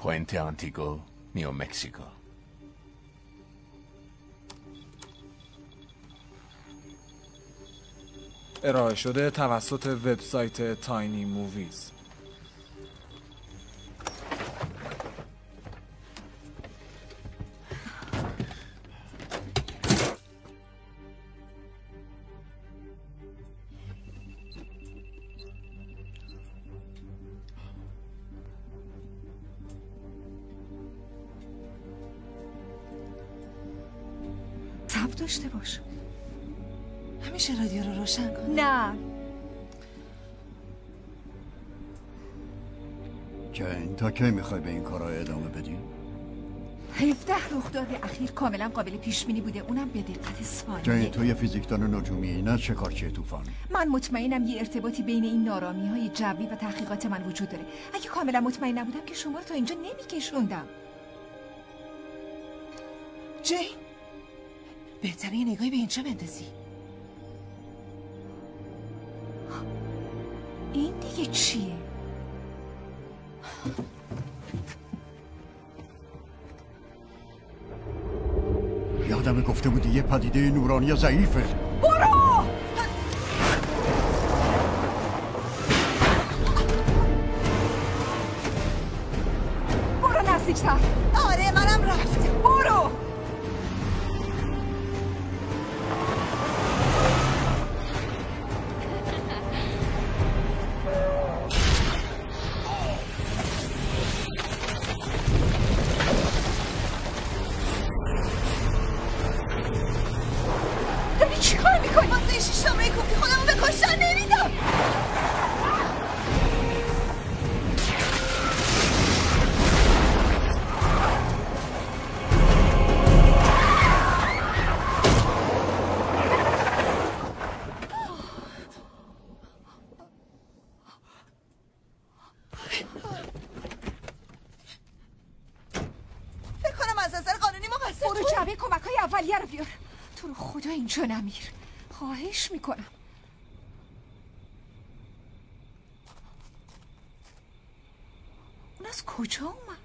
پوینت آنتیگو، نیو مکسیکو. ارائه شده توسط وبسایت تاینی موویز. تب داشته باش. همیشه رادیو رو روشن کن. نه جین، تا کی میخوای به این کارها ادامه بدی؟ 17 رخداد اخیر کاملا قابل پیش بینی بوده، اونم به دقت ثانیه. جین، تو یه فیزیکدان نجومی، نه شکارچی طوفان. من مطمئنم یه ارتباطی بین این نارامی‌های جوی و تحقیقات من وجود داره. اگه کاملا مطمئن نبودم که شما رو تا اینجا نمیکشوندم. جین، بهتره یه نگاهی به اینجا بندازی. این دیگه چیه؟ یادم گفته بودی یه پدیده نورانی ضعیفه. برو! برو نزدیکتر. آره منم رفت. برو! اینجا نمیر، خواهش میکنم. اون از کجا اومد؟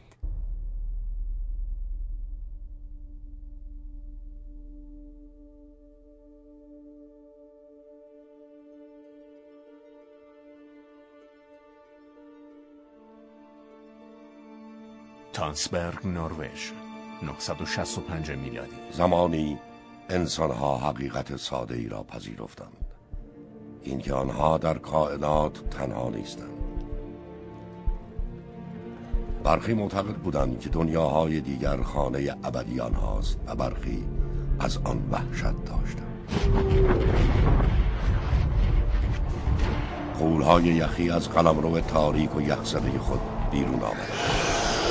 تانسبرگ، نروژ، 965 میلادی. زمانی انسانها حقیقت ساده ای را پذیرفتند، اینکه آنها در کائنات تنها نیستند. برخی معتقد بودند که دنیاهای دیگر خانه ابدی آنهاست و برخی از آن وحشت داشتند. غول‌های یخی از قلمرو تاریک و یخزده خود بیرون آمدند.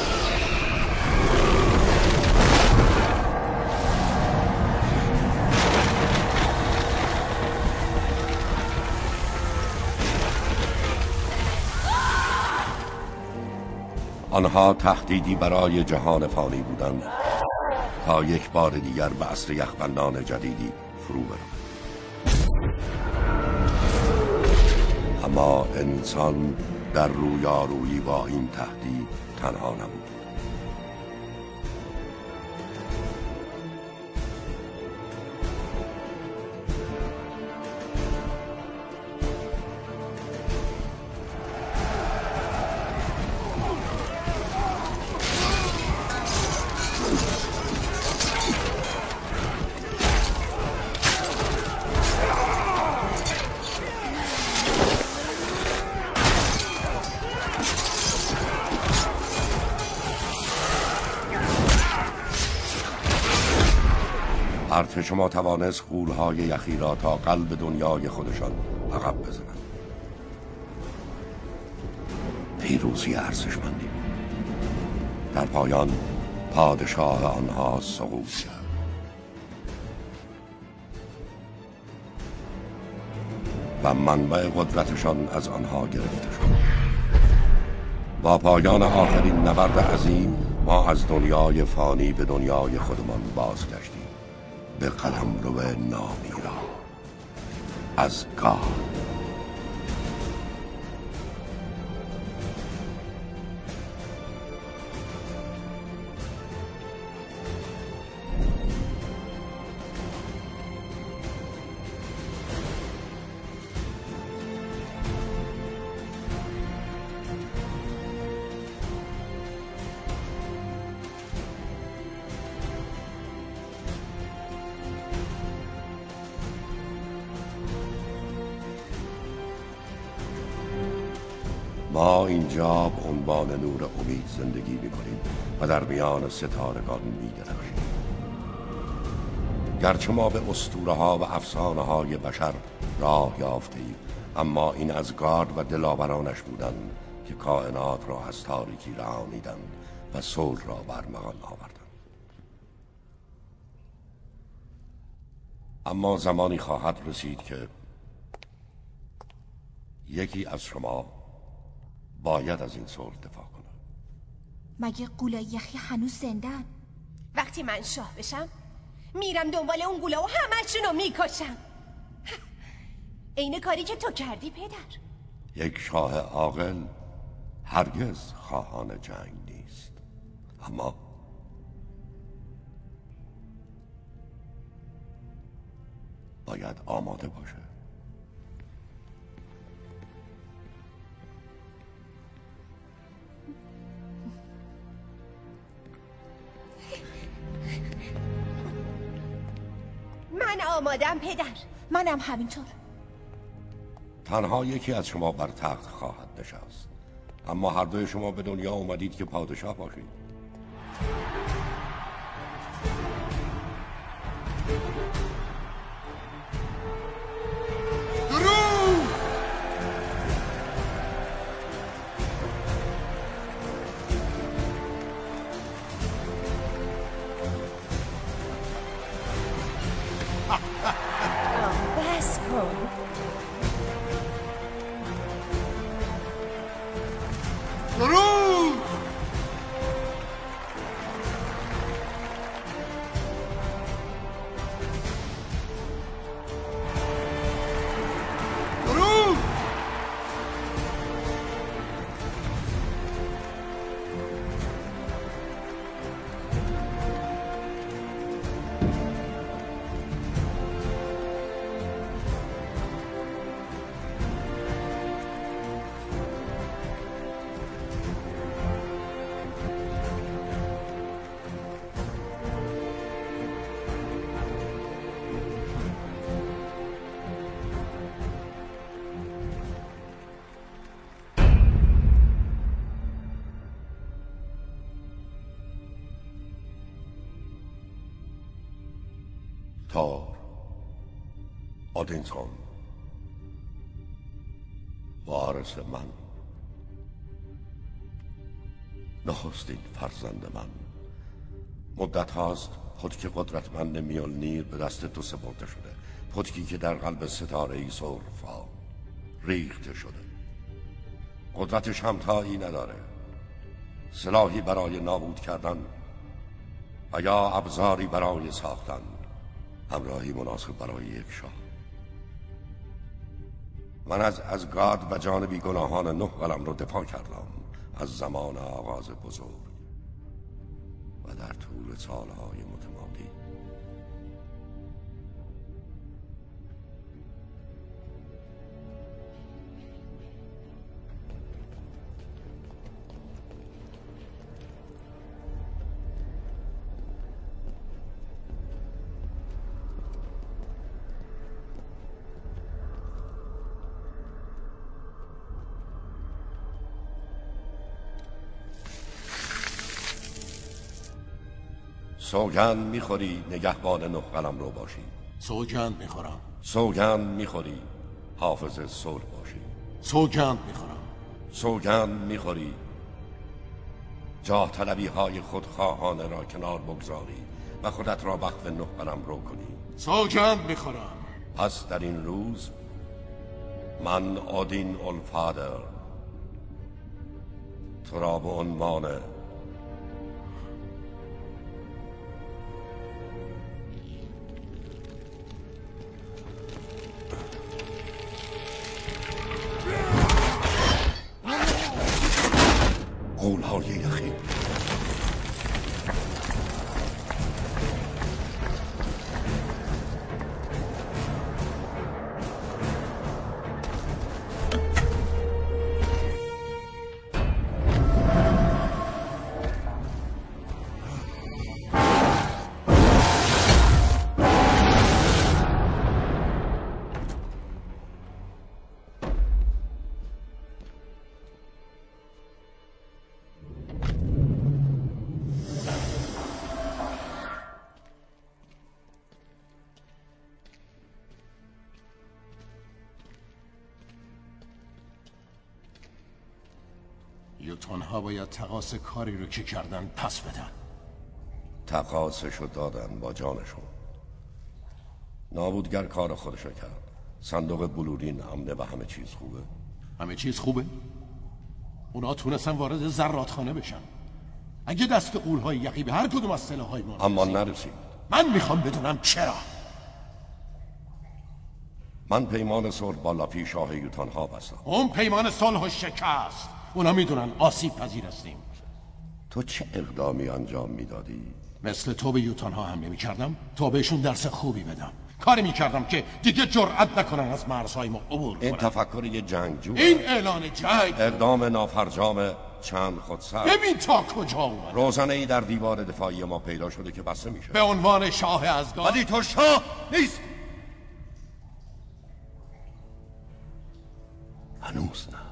آنها تهدیدی برای جهان فانی بودند تا یک بار دیگر به عصر یخبندان جدیدی فرو برود. اما انسان در رویارویی با این تهدید تنها نبود. ارتش ما توانست غول‌های یخی را تا قلب دنیای خودشان عقب بزنند. پیروزی ارزشمندی بود. در پایان پادشاه آنها سقوط کرد. و منبع قدرتشان از آنها گرفته شد. با پایان آخرین نبرد عظیم ما از دنیای فانی به دنیای خودمان بازگشتیم، به قلمرو نامیرا از گاه. ما اینجا به عنوان نور امید زندگی می‌کنیم و در میان ستارگان می‌درخشیم. گرچه ما به اسطوره‌ها و افسانه‌های بشر راه یافتیم، اما این ازگارد و دلاورانش بودند که کائنات را از تاریکی رهانیدند و صلح را برمغان آوردند. اما زمانی خواهد رسید که یکی از شما باید از این صلح دفاع کنه. مگه قولای یخی هنوز زندن؟ وقتی من شاه بشم میرم دنبال اون قولا و همه‌شونو میکشم. عین کاری که تو کردی پدر. یک شاه عاقل هرگز خواهان جنگ نیست، اما باید آماده باشه. من آمادم پدر. منم همینطور. تنها یکی از شما بر تخت خواهد نشست، اما هر دوی شما به دنیا اومدید که پادشاه باشید. بس کن. تار، آدینسون، وارث من، نخستین فرزند من. مدت هاست پتک قدرتمند میولنیر به دست تو سپرده شده، پتکی که در قلب ستاره‌ای سرفا ریخته شده. قدرتش همتایی نداره، سلاحی برای نابود کردن و یا ابزاری برای ساختن، همراهی مناسب برای یک شاه. من از ازگارد و جان بیگناهان 9 قلم رو دفاع کردم از زمان آغاز بزرگ و در طول سالهای متمادی. سوگند میخوری نگهبان 9 قلم رو باشی؟ سوگند میخورم. سوگند میخوری حافظ صلح باشی؟ سوگند میخورم. سوگند میخوری جاه طلبی های خودخواهانه را کنار بگذاری و خودت را وقف 9 قلم رو کنی؟ سوگند میخورم. پس در این روز من اودین اولفادر تو را به عنوان قولهای یخی یوتون‌ها باید تقاص کاری رو که کردن پس بدن. تقاصشو دادن با جانشون. نابودگر کار خودشو کرد. صندوق بلورین امنه و همه چیز خوبه. همه چیز خوبه؟ اونا تونستن وارد زرادخانه بشن. اگه دست غول‌های یقی به هر کدوم از سلاح‌های ما اما نرسید. من میخوام بدونم چرا. من پیمان صلح با لافی شاه یوتون‌ها بستم. اون پیمان صلح شکست. اونا میدونن آسیب پذیر هستیم. تو چه اقدامی انجام میدادی؟ مثل تو به یوتون‌ها حمله میکردم تا بهشون درس خوبی بدم. کاری میکردم که دیگه جرأت نکنن از مرزهای ما عبور کنن. این تفکر یه جنگجو. این اعلان جنگ. اقدام نافرجام چند خودسر. ببین تا کجا اومد. روزنه ای در دیوار دفاعی ما پیدا شده که بسته میشه. به عنوان شاه ازگار. ولی تو شاه نیست. هنوز نه.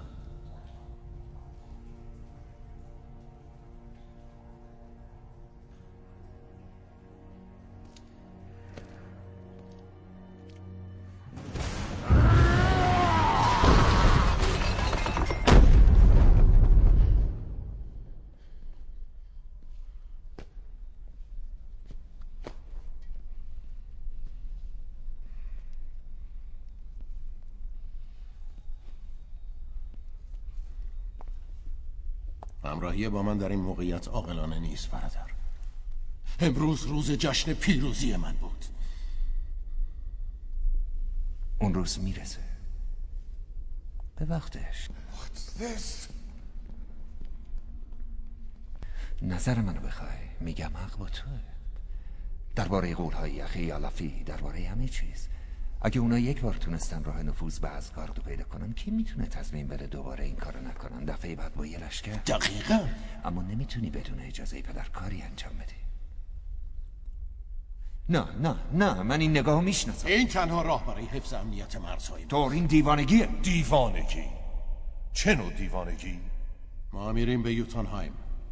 همراهی با من در این موقعیت عاقلانه نیست برادر. امروز روز جشن پیروزی من بود. اون روز میرسه به وقتش. نظر منو بخوای میگم حق با توه. درباره قولهای یخی یا لافی، درباره همه چیز. اگه اونا یک بار تونستن راه نفوذ به ازگارد رو پیدا کنن، کی میتونه تضمین بده دوباره این کارو نکنن؟ دفعه بعد با یه لشکر. دقیقاً. اما نمیتونی بدون اجازه پدر کاری انجام بدی. نه من این نگاهو میشناسم. این تنها راه برای حفظ امنیت مرزهای تو این دیوانگیه. دیوانگی؟ چه نوع دیوانگی؟ ما میریم به یوتونهایم.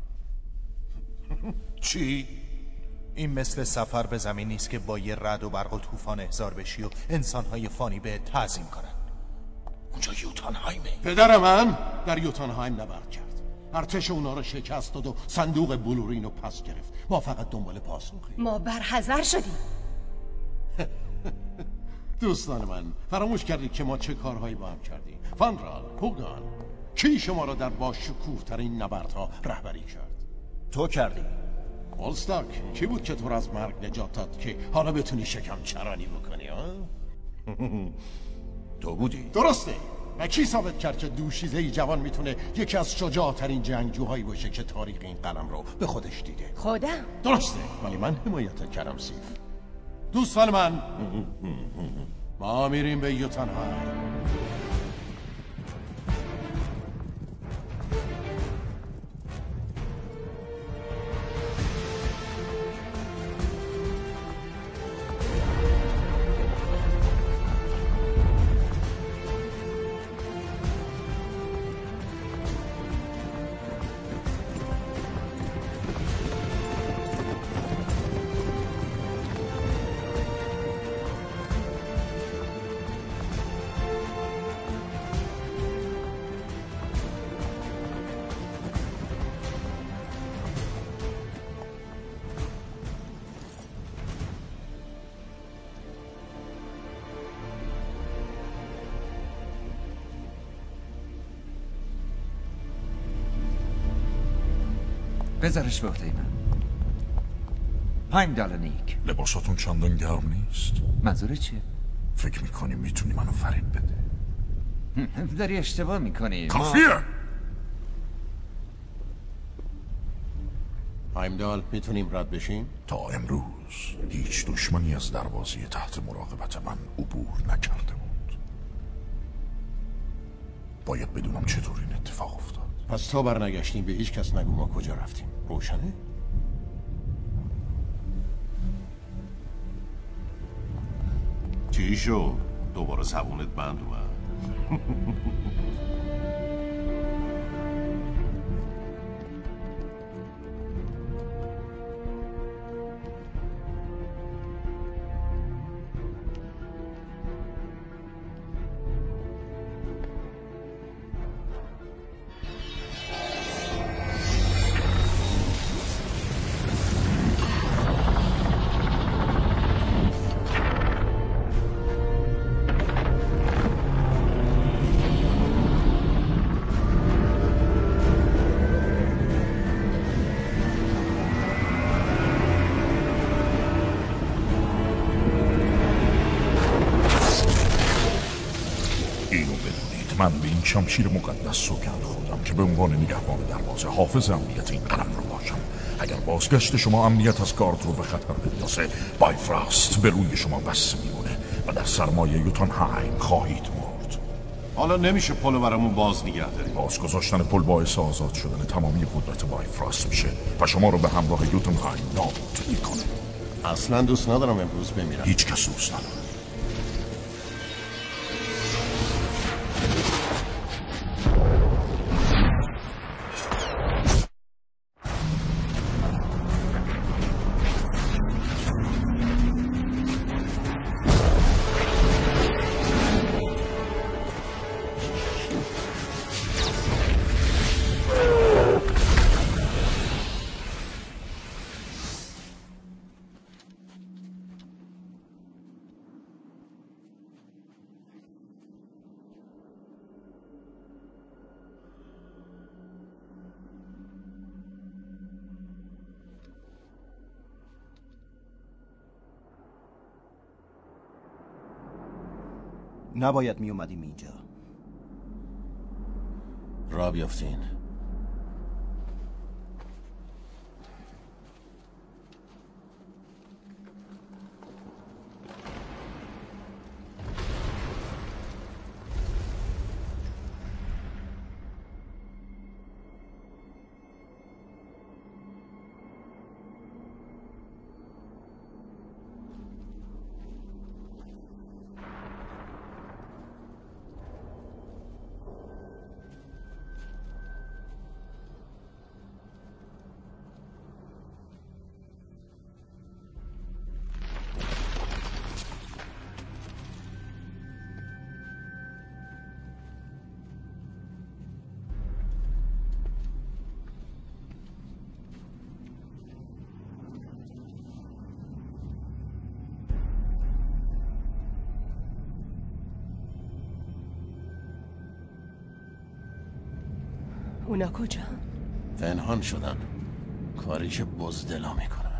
چی؟ این مثل سفر به زمین نیست که با یه رعد و برق و طوفان احضار بشی و انسانهای فانی به تعظیم کنن. اونجا یوتونهایمه. پدر من در یوتونهایم نبرد کرد. ارتش اونا رو شکست داد و صندوق بلورین رو پس گرفت. ما فقط دنبال پاسخی. ما برحذر شدیم. دوستان من، فراموش کردید که ما چه کارهایی با هم کردیم. فانرال، هوگان، کی شما را در با شکوه ترین نبردها رهبری کرد؟ تو کردی. اولستاک، کی بود که تو را از مرگ نجات داد که حالا بتونی شکم چرانی بکنی ها؟ تو بودی؟ درسته. و کی ثابت کرد که دوشیزه جوان میتونه یکی از شجاعترین جنگجوهایی باشه که تاریخ این قلم رو به خودش دیده؟ خودم. درسته، ولی من حمایت کردم سیف. دوستان من، ما میریم به یوتونهایم. بذارش به عهده من. هایمدال نیک. لباساتون چندان گرم نیست. منظورت چیه؟ فکر میکنی میتونی منو فریب بده؟ داری اشتباه میکنی. کافیه. هایمدال، میتونیم رد بشیم؟ تا امروز هیچ دشمنی از دروازه تحت مراقبت من عبور نکرده بود. باید بدونم چطور این اتفاق افتاد. پس تا برنگشتیم به هیچ کس نگو ما کجا رفتیم. روشنه؟ چی شد؟ دوباره زبونت بند اومد؟ این شمشیر مقدس سوگند خوردم که به عنوان نگهبان دروازه حافظ امنیت این قلم رو باشم. اگر بازگشت شما امنیت از گارد رو به خطر بندازه، بایفراست به روی شما بسته میمونه و در سرمایه یوتونهایم خواهید مرد. حالا نمیشه پلو برامون باز نگه داریم. باز گذاشتن پل باعث آزاد شدن تمامی قدرت بایفراست میشه و شما رو به همراه یوتونهایم نابود میکنه. اصلا دوست ندارم امروز بمیرم. هیچ کس دوست نداره. نباید می اومدیم اینجا. را بیافتین. اونا کجا؟ پنهان شدن. کاری که بزدلا میکنن.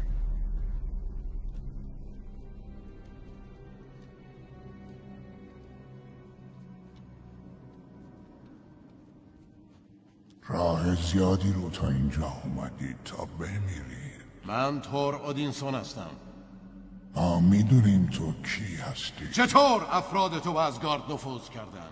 راه زیادی رو تا اینجا اومدید تا بمیرید. من تور اودینسون هستم. ما میدونیم تو کی هستی. چطور افراد تو به ازگارد نفوذ کردن؟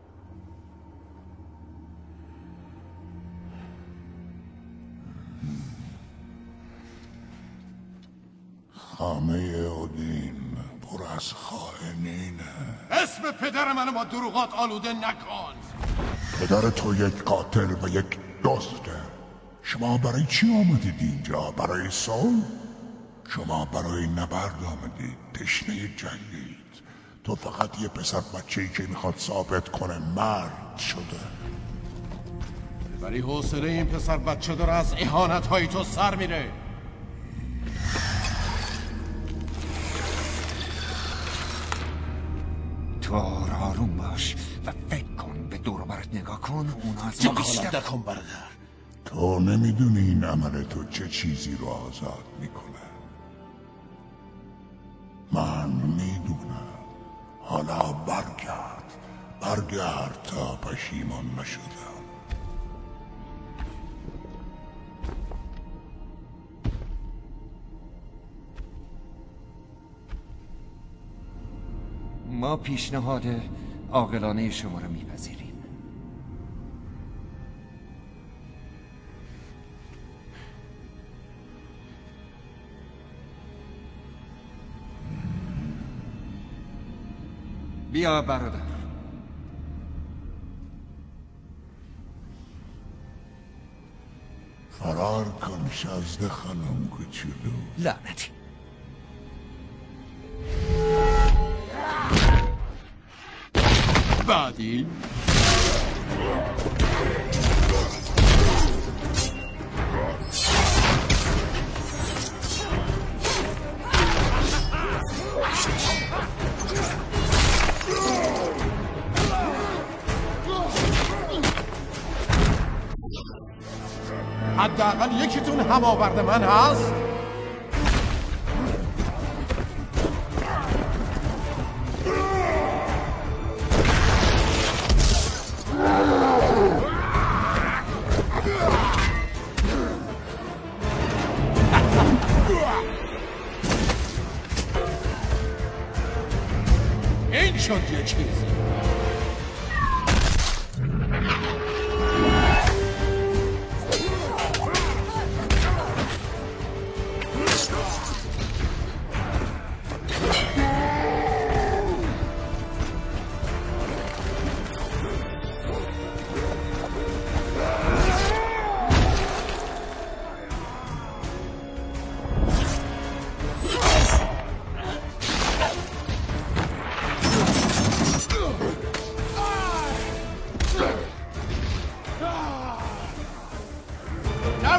خامه اودین پر از خائنینه. اسم پدر منو با دروغات آلوده نکن. پدر تو یک قاتل و یک دزده. شما برای چی آمدید اینجا؟ برای صلح؟ شما برای نبرد آمدید. تشنه جنگید. تو فقط یه پسر بچه‌ای که میخواد ثابت کنه مرد شده. ولی حوصله این پسر بچه داره از اهانت های تو سر میره. تور آروم باش و فکر کن. به دور و برت نگاه کن. اونا از ما بیشتر. نکن برادر. تو نمیدونی این عمل تو چه چیزی رو آزاد میکنه. من میدونم. حالا برگرد تا پشیمان نشدم. ما پیشنهاد عاقلانه شما را میپذیریم. بیا برادر. فرار کن شازده خانم کوچولو. لعنتی. بعدی حداقل یکیتون هم آورد من هست.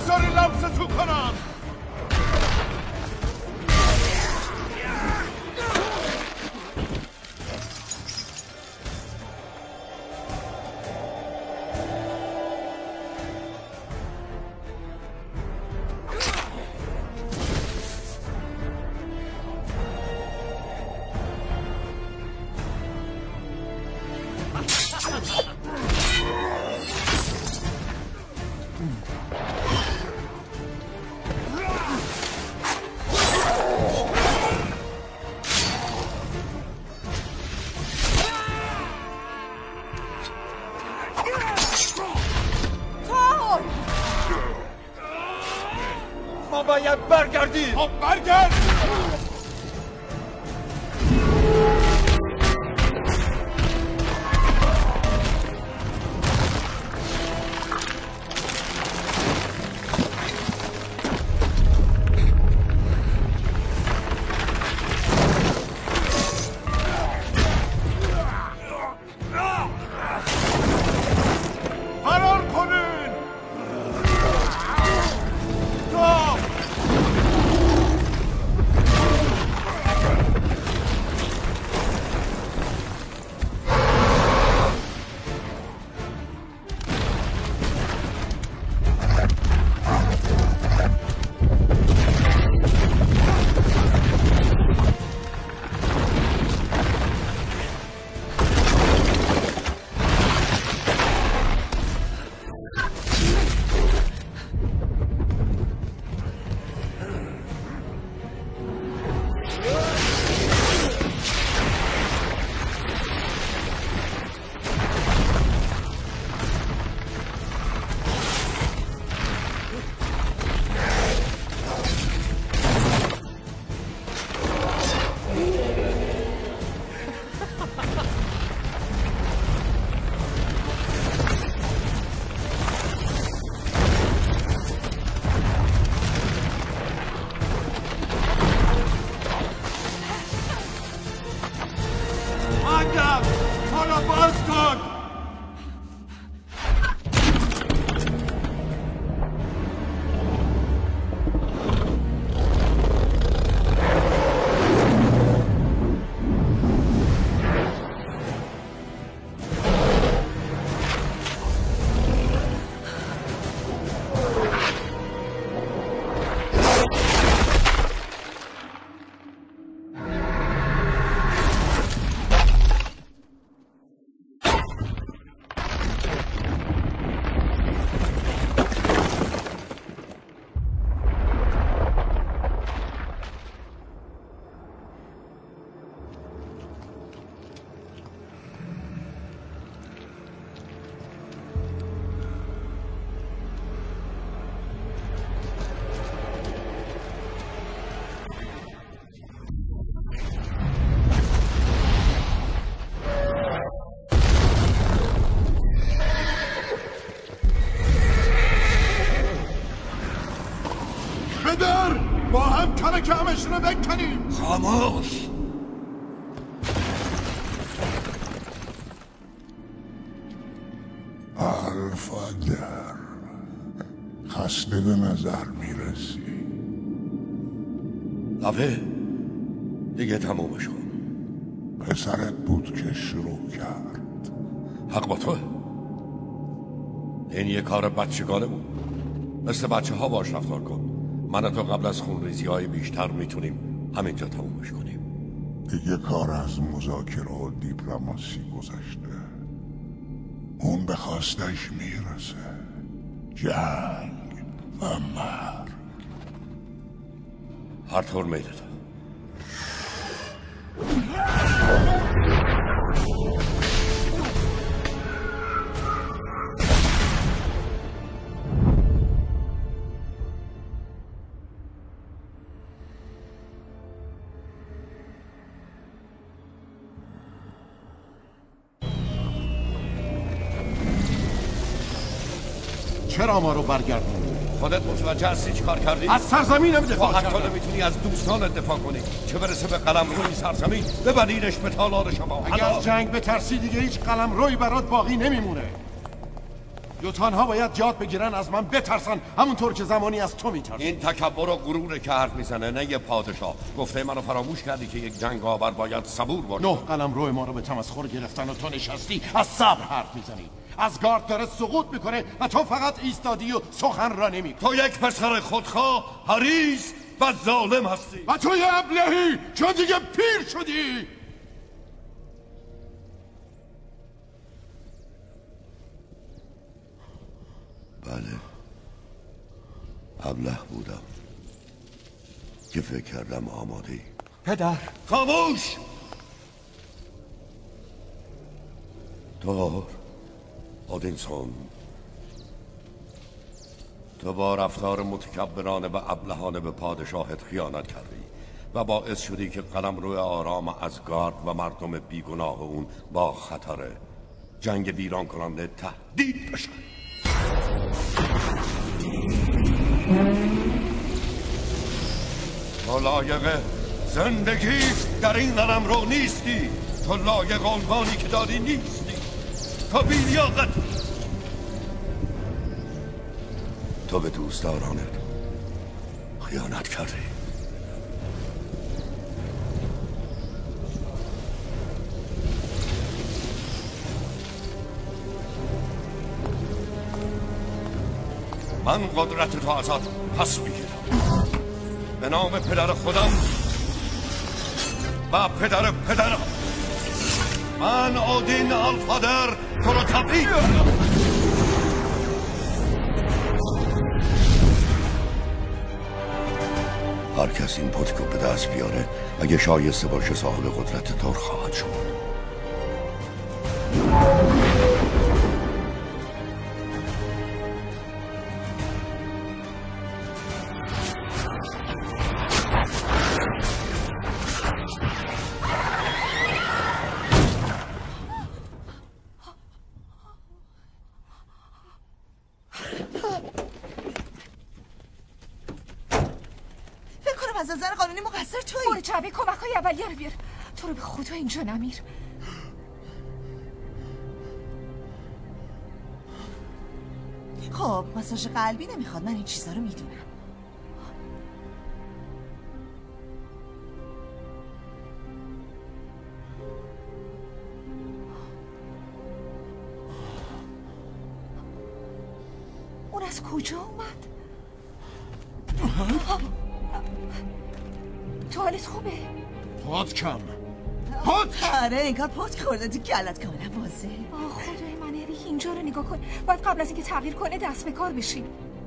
نذاری لمس تو کنم. ما باید برگردیم. خب برگرد. با هم کمشون رو بکنیم. خاموش. الفادر، خسته به نظر میرسی. لافه دیگه تمومش کن. پسرت بود که شروع کرد. حق با توه. این یه کار بچگانه بود. مثل بچه ها باش رفتار کن. من تو قبل از خونریزی های بیشتر میتونیم همینجا تمومش کنیم. دیگه کار از مذاکره و دیپلماسی گذشته. اون به خواستش میرسه. جنگ و مرگ. هر طور میده. چرا ما رو برگردوندی؟ خودت متوجه هستی چی کار کردی؟ از سرزمینم دفاع کردم. حتی نمیتونی از دوستانت دفاع کنی، چه برسه به قلمروی سرزمین ببریدش به تالار شما. اگه از جنگ بترسی دیگه هیچ قلمروی برات باقی نمیمونه. یوتان‌ها باید یاد بگیرن از من بترسن، همونطور که زمانی از تو میترسن. این تکبر و غروره که حرف میزنه، نه یه پادشاه. گفته منو فراموش کردی که یک جنگاور باید صبور باشه. 9 قلم روی ما رو به تمسخر گرفتن و تو نشستی از صبر حرف میزنی. از گارد داره سقوط میکنه و تو فقط ایستادی و سخن را نمیگی. تو یک پسر خودخواه، حریص و ظالم هستی. و تو یه ابلهی چون دیگه پیر شدی. بله، ابله بودم که فکر کردم آماده ای. پدر خاموش! تو اودینسون، تو با رفتار متکبرانه و ابلهانه به پادشاهت خیانت کردی و باعث شدی که قلمرو آرام از گارد و مردم بیگناه اون با خطر جنگ ویران کننده تهدید بشن. تو لایق زندگی در این قلمرو نیستی. تو لایق عنوانی که داری نیستی. تو بی‌لیاقت. تو به دوستدارانت خیانت کردی. من قدرت تو ازت پس میگیرم به نام پدر خودم و پدر پدرم. من اودین الفادر تو رو تبریک میگم. هر کس این پتکو به دست بیاره اگه شایسته باشه صاحب قدرت دار خواهد شد. از نظر قانونی مقصر تویی. برو جعبه کمک‌های اولیه رو بیار. تو رو به خدا اینجا نمیر. خب ماساژ قلبی نمیخواد، من این چیزا رو میدونم. اون از کجا اومد؟ تو حالت خوبه؟ پات کم. آره انگار پات خورده تو گلت کاملا واضحه. خدای من اریک اینجا رو نگاه کن. باید قبل از اینکه تغییر کنه دست به کار بشیم.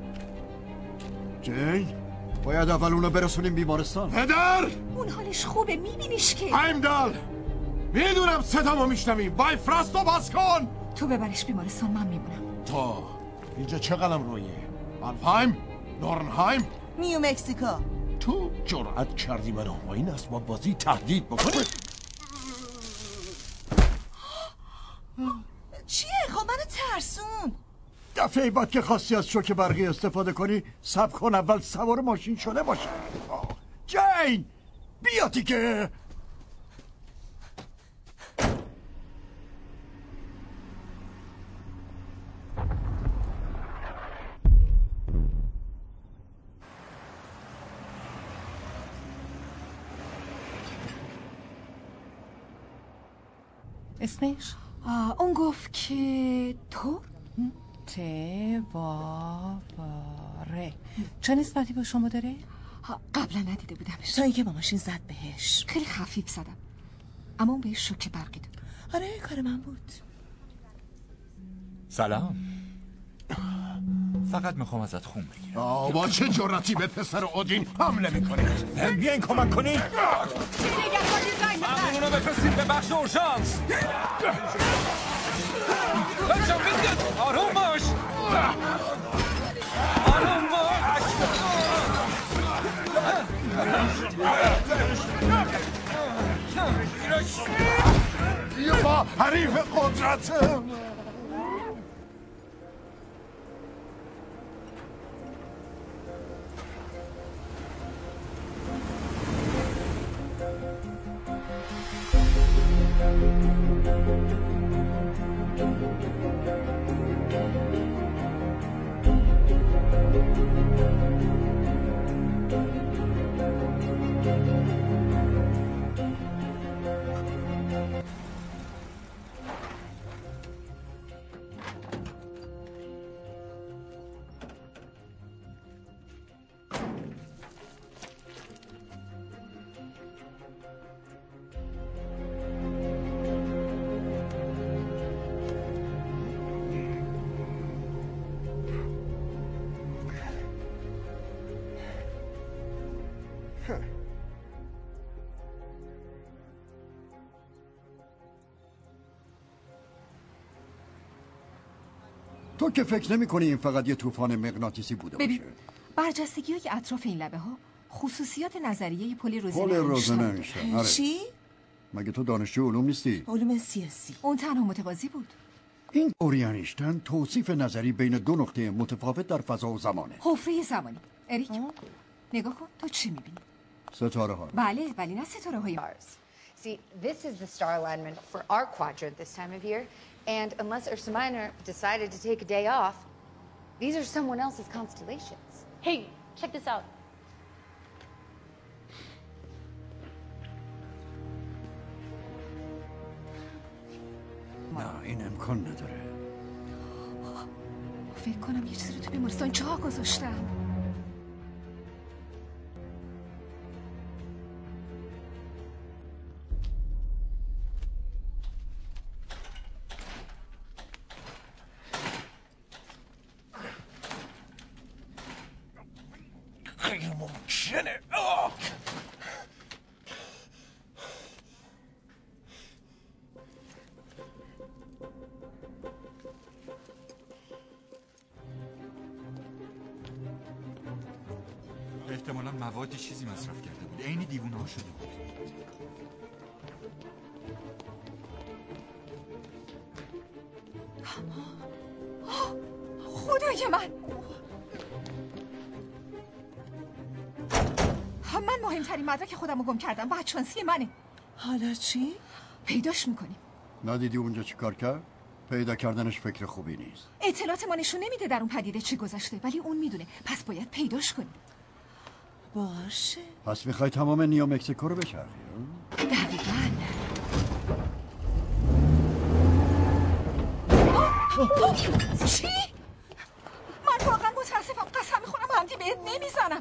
جین باید اول اونو برسونیم بیمارستان. پدر اون حالش خوبه، میبینیش که هایمدال میدونم صدامو میشنوی. بایفراستو باز کن. تو ببرش بیمارستان، من میمونم. تو اینجا چه قلم رویه؟ آلفهایم؟ نورنهایم؟ نیو مکسیکو. تو جرأت کردی منو با این اسباب بازی تهدید بکنی؟ چیه؟ خب منو ترسون. دفعه بعد که خواستی از شوک برقی استفاده کنی صبر کن اول سوار ماشین شده باشه. جین بیا دیگه. اسمش؟ اون گفت که تو؟ تواره. چه نسبتی به شما داره؟ قبلا ندیده بودمش. تا اینکه با ماشین زد بهش. خیلی خفیف زدم، اما اون بهش شوک برقی داد. آره کار من بود. سلام. فقط میخوام ازت خون بگیرم. با چه جرأتی به پسر اودین حمله میکنی؟ بیاین کمک کنی. ممنون رو بفرستید به بخش اورژانس. بچه‌ها بیاید. آروم باش. آروم باش. یا با حریف قدرتم. تو که فکر نمی کنی این فقط یه طوفان مغناطیسی بوده باشه؟ برجستگی‌های اطراف این لبه ها خصوصیات نظریه پل روزن انیشتین. چی؟ مگه تو دانشجو علوم نیستی؟ علوم سیاسی. اون تنها متقاضی بود. این تئوری انیشتین توصیف نظری بین دو نقطه متفاوت در فضا و زمانه. حفره زمانی. اریک نگاه کن تو چی می‌بینی؟ ستاره ها. بله ولی نه ستاره های See, this is the star alignment for our quadrant this time of year, and unless Ursa Minor decided to take a day off, these are someone else's constellations. Hey, check this out. نه این امکان نداره. فکر کنم یه چیزی رو تو بیمارستان جا گذاشتم. غیر ممکنه. احتمالاً موادی چیزی مصرف کرده بود. عین دیوونه ها شده بود. خدای من مهمترین مدرک خودم رو گم کردم. بدشانسی منه. حالا چی؟ پیداش میکنیم. ندیدی اونجا چی کار کرد؟ پیدا کردنش فکر خوبی نیست. اطلاعات ما نشون نمیده در اون پدیده چی گذشته، ولی اون میدونه. پس باید پیداش کنیم. باشه. پس میخوای تمام نیو مکزیکو رو بچرخی؟ دقیقاً. چی؟ من واقعا متاسفم. قسم میخورم همدی بهت نمیزنم.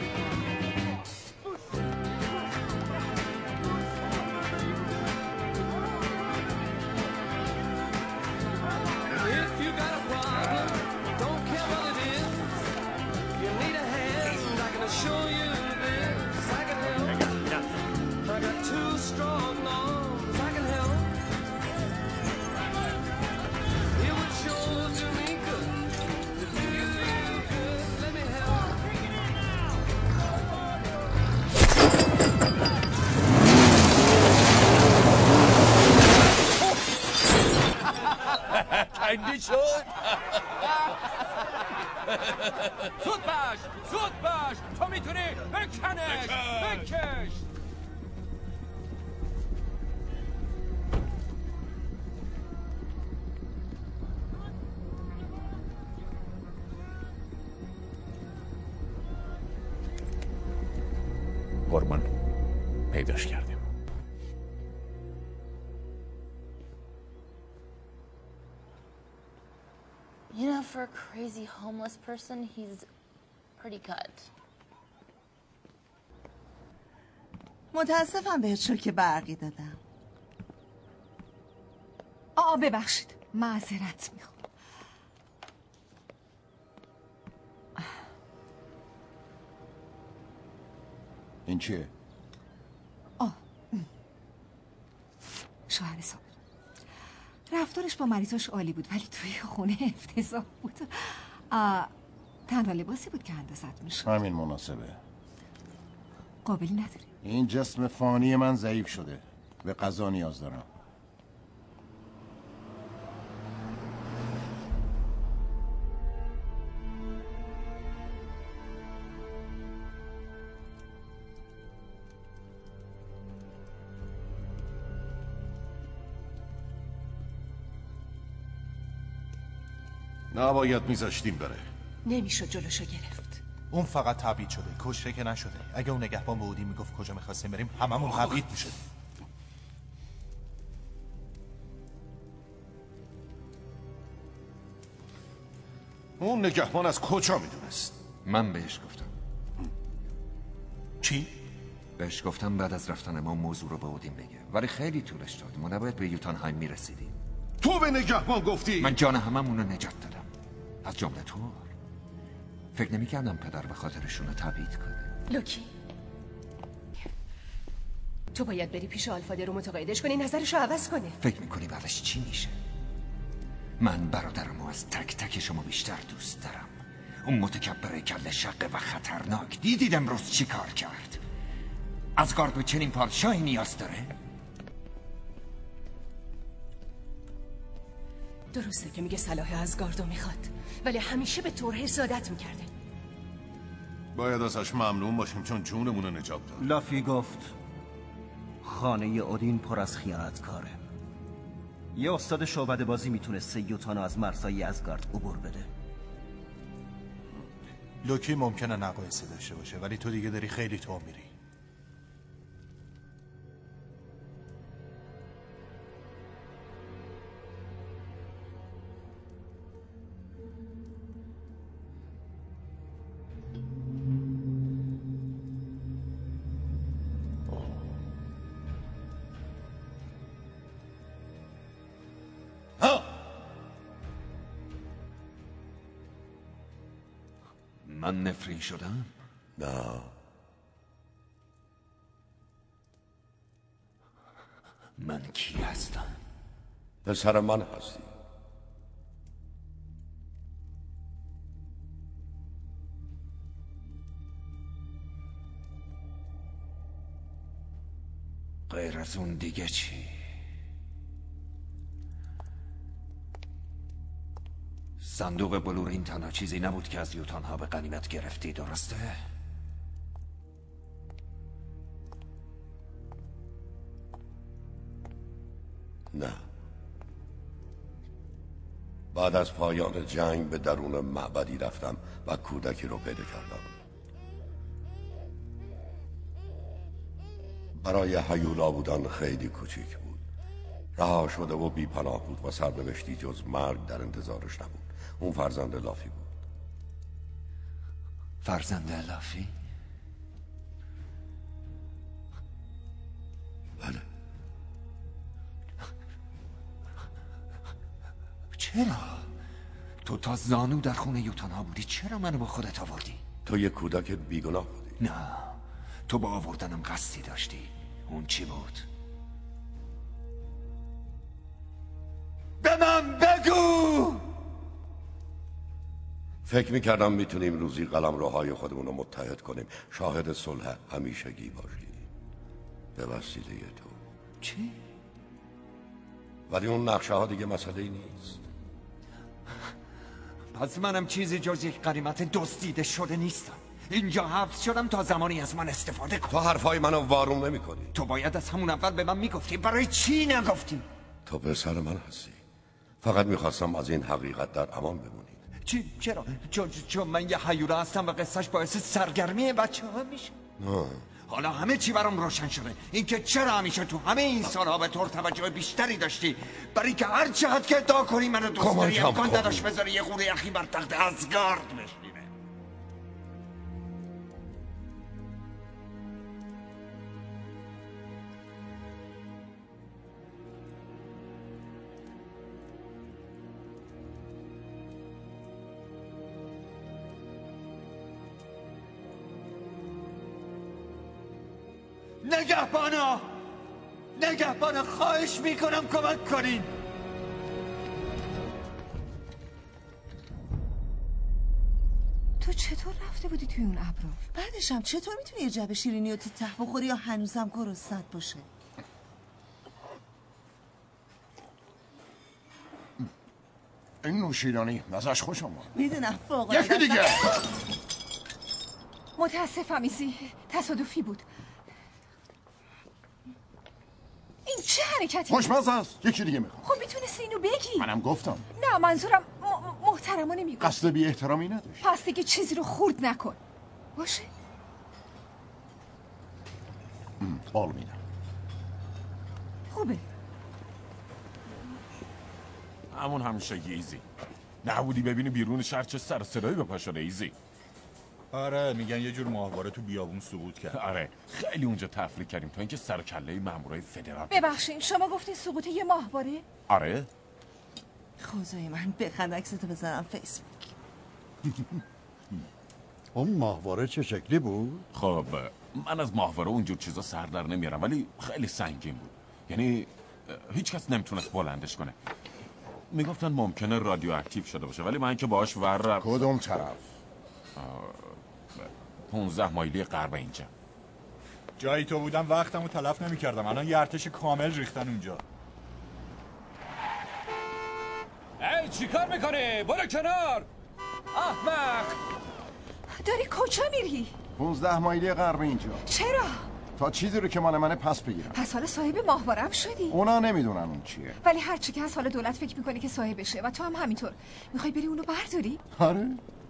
تنگی شد. زود باش تو میتونی. بکنش بکش. قربان پیداش کردیم. You know, for a crazy homeless person, he's pretty cut. متاسفم بهت شوک برقی دادم. ببخشید. معذرت میخوام. این چیه؟ شوهر صابر. رفتارش با مریضاش عالی بود ولی توی خونه افتضاح بود. تنها لباسی بود که اندازت میشه. همین مناسبه. قابلی نداری. این جسم فانی من ضعیف شده. به غذا نیاز دارم. نباید میذاشتیم بره. نمیشد جلوشو گرفت. اون فقط تبعید شده، کشته که نشده. اگه اون نگهبان به اودین میگفت کجا میخواستیم بریم هممون تبعید میشد. اون نگهبان از کجا میدونست؟ من بهش گفتم. چی؟ بهش گفتم بعد از رفتن ما موضوع رو به اودین بگه، ولی خیلی طولش داد. ما نباید به یوتانهایم میرسیدیم. تو به نگهبان گفتی؟ من جان هممون رو نجات دادم، از جمله تو. فکر نمی‌کردم پدر به خاطرشون رو تبعید کنه. لوکی تو باید بری پیش آلفادر رو متقاعدش کنی نظرش رو عوض کنه. فکر میکنی بعدش چی میشه؟ من برادرمو از تک تک شما بیشتر دوست دارم. اون متکبر کله شقه و خطرناک دیدید امروز چی کار کرد؟ ازگارد به چنین پادشاهی نیاز داره؟ درسته که میگه صلاح ازگاردو میخواد، ولی همیشه به طور حسادت میکرده. باید ازش ممنون باشیم چون جونمون رو نجات داد. لافی گفت خانه اودین پر از خیانتکاره. یه استاد شعبده بازی میتونسته یوتانو از مرزهای ازگارد عبور بده. لوکی ممکنه نقایصی داشته باشه، ولی تو دیگه داری خیلی تو میری. من نفرین شدم؟ نه. من کی هستم؟ پسر من هستی. غیر از اون دیگه چی؟ صندوق بلورین تنها چیزی نبود که از یوتانها به غنیمت گرفتی، درسته؟ نه. بعد از پایان جنگ به درون معبدی رفتم و کودکی رو پیدا کردم. برای هیولا بودن خیلی کوچیک بود. رها شده و بی پناه بود و سرنوشتی جز مرگ در انتظارش نبود. اون فرزند لافی بود. فرزند لافی؟ بله. چرا؟ تو تا زانو در خونه یوتانها بودی، چرا منو با خودت آوردی؟ تو یه کودک بیگناه بودی. نه، تو با آوردنم قصدی داشتی. اون چی بود؟ به من بگو! فکر میکردم میتونیم روزی قلمروهای خودمون رو متحد کنیم، شاهد صلح همیشگی باشیم به وسیله تو. چی؟ ولی اون نقشه ها دیگه مسئله نیست. پس منم چیزی جز یک غنیمت دزدیده شده نیستم. اینجا حبس شدم تا زمانی از من استفاده کن. تو حرفای منو وارون نمی کنی. تو باید از همون اول به من میگفتی. برای چی نگفتی؟ تو پسر من هستی. فقط میخواستم از این حقیقت در امان بمونی. چرا؟ چون من یه هیولا هستم و قصهش باعث سرگرمی بچه ها میشه. حالا همه چی برام روشن شده. اینکه چرا همیشه تو همه این سالها به طور توجه بیشتری داشتی، برای که هر چقدر که ادعا کنی منو دوست داری، امکان نداشت بذاری یه قوره یخی بر تخت ازگارد بشینه. نگهبانا خواهش میکنم کمک کنین. تو چطور رفته بودی توی اون ابرو؟ بعدش هم چطور میتونی یه جعبه شیرینی رو تو ته بخوری یا هنوزم گرسنت باشه؟ این نوشیدنی ازش خوشم اومد. میدونم فوق‌العاده. یکی دیگه. متاسفم ایزی، تصادفی بود. این چه حرکتی؟ خوشمزه است. یکی دیگه میخوام. خب میتونستی اینو بگی. منم گفتم. نه منظورم محترمانه میگم. قصد بی احترامی نداشت. پس دیگه چیزی رو خورد نکن. باشه؟ قول میدم. خوبه. همون همیشگی ایزی. نبودی ببینی بیرون شهر چه سر صدایی به پا شده ایزی. آره میگن یه جور ماهواره تو بیابون سقوط کرد. آره خیلی اونجا تفریح کردیم تا اینکه سر و کله مامورای فدرال. ببخشید شما گفتین سقوط یه ماهواره؟ آره. خدای من بخند عکستو بزنم فیسبوک. اون ماهواره چه شکلی بود؟ خب من از ماهواره اونجور چیزا سر در نمیارم، ولی خیلی سنگین بود. یعنی هیچ کس نمیتونست بلندش کنه. میگفتن ممکنه رادیواکتیو شده باشه، ولی من که باهاش ور رفت. کدوم طرف؟ 15 مایلی غرب اینجا. جایی تو بودم وقتمو تلف نمی‌کردم. الان یه ارتش کامل ریختن اونجا. ای چیکار میکنی؟ برو کنار. احمق. داری کجا میری؟ 15 مایلی غرب اینجا. چرا؟ تا چیزی رو که مال منه پس بگیرم. پس حالا صاحب ماهواره‌ام شدی؟ اونا نمیدونن اون چیه. ولی هر چی که از حال دولت فکر میکنه که صاحبشه و تو هم همینطور. میخوای بری اونو برداری؟ آره.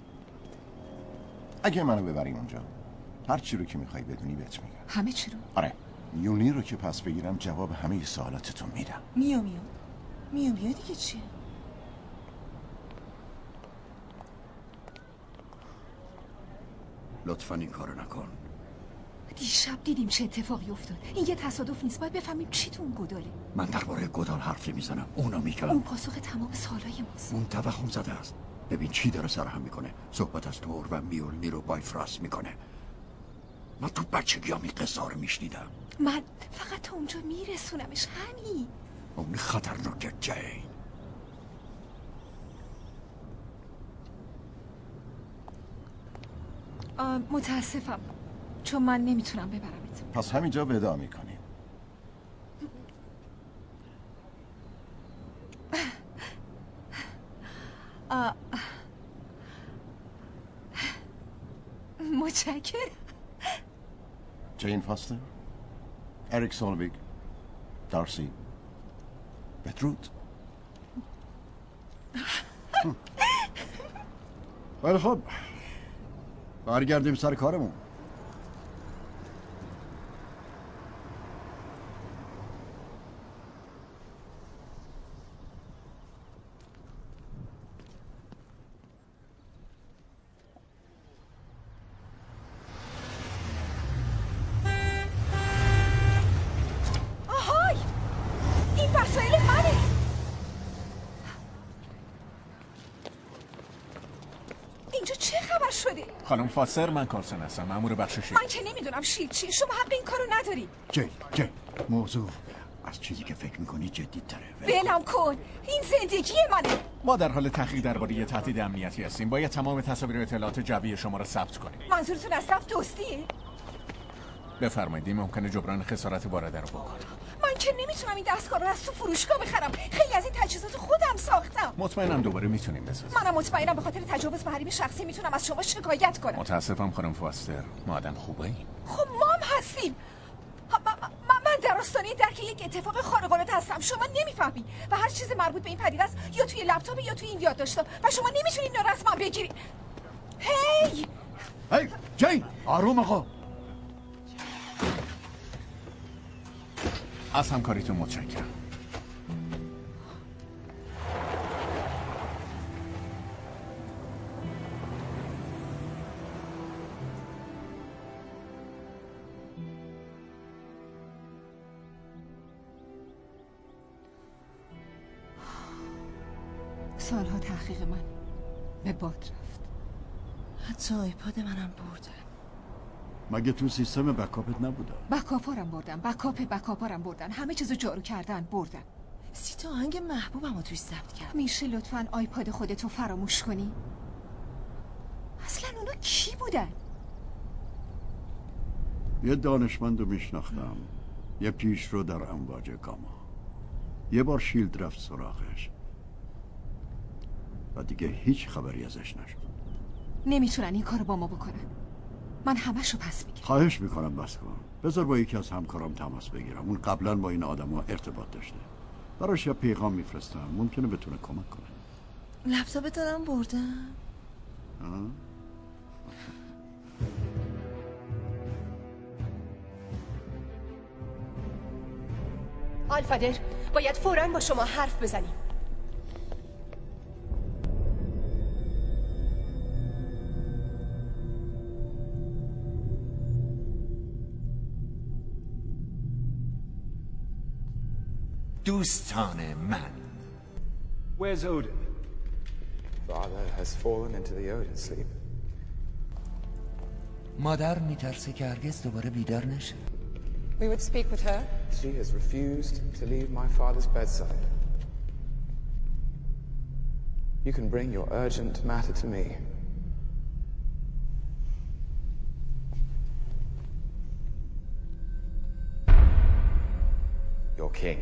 اگه منو ببری اونجا هر چی رو که میخوای بدونی بهت میگم. همه چی رو؟ آره. یونی رو که پس بگیرم جواب همه سوالاتتو میدم. میو دیگه چیه؟ لطفاً این کارو نکن. دیشب دیدیم چه اتفاقی افتاد. این یه تصادف نیست، باید بفهمیم چی تو اون گوداله. من درباره گودال حرف نمیزنم، اونو میگم. اون پاسخ تمام سوالای ماست. اون توهم زده است. ببین چی داره سرهم میکنه. صحبت از تور و میولنی رو بایفراست میکنه. من تو بچگیام این قصه رو میشنیدم. من فقط تا اونجا میرسونمش، همین. اون خطرناکه جین. متاسفم چون من نمیتونم ببرمت. پس همینجا ودا میکنیم. متشکرم. جین فاستر، اریک سولویگ، دارسی، بدرود. ولی خب برگردیم سر کارمون. خانم فاستر، من کارسن هستم، مأمور بخش شیلد. من که نمیدونم شیلد چیه، شما حق این کارو نداری. جین موضوع از چیزی که فکر میکنی جدی تره. ولم کن، این زندگی منه. ما در حال تحقیق درباره یه تهدید امنیتی هستیم. باید تمام تصاویر و اطلاعات جوی شما را ثبت کنیم. منظورتون از ثبت دوستیه؟ بفرمایید. این ممکنه جبران خسارت وارده رو بکنه. من که نمیتونم این دستگاه رو از تو فروشگاه بخرم. خیلی از این تجهیزات خودم ساختم. مطمئنم دوباره میتونیم بسازیم. منم مطمئنم به خاطر تجاوز به حریم شخصی میتونم از شما شکایت کنم. متاسفم خانم فاستر، ما آدم خوباییم. خب ما هم هستیم. من در آستانه درک یک اتفاق خارق العاده هستم. شما نمیفهمی و هر چیز مربوط به این پدیده است یا توی لپتاپ یا توی این یادداشت‌ها و شما نمیتونید اینا رو از من بگیرید. هی جین، آروم آقا. از همکاریتون متشکرم. سالها تحقیق من به باد رفت. حتی آیپاد منم بردن. مگه تو سیستم بکاپت نبوده؟ بکاپارم بردن، بکاپارم بردن، همه چیزو جارو کردن بردن. 30 تا آهنگ محبوبمو توش ثبت کرد. میشه لطفاً آیپاد خودتو فراموش کنی؟ اصلا اونا کی بودن؟ یه دانشمند رو میشناختم، یه پیشرو در امواج گاما. یه بار شیلد رفت سراغش و دیگه هیچ خبری ازش نشد. نمیتونن این کارو با ما بکنن. من همشو پس میگیرم. خواهش میکنم بس کن. بذار با یکی از همکارام تماس بگیرم. اون قبلا با این آدم‌ها ارتباط داشته. براش یه پیغام میفرستم، ممکنه بتونه کمک کنه. لپتاپ دارم بردم. آلفادر، باید فوراً با شما حرف بزنیم. دوستان من. Where's Odin? Father has fallen into the Odin sleep. مادر میترسه که هرگز دوباره بیدار نشه. We would speak with her. She has refused to leave my father's bedside. You can bring your urgent matter to me. Your king.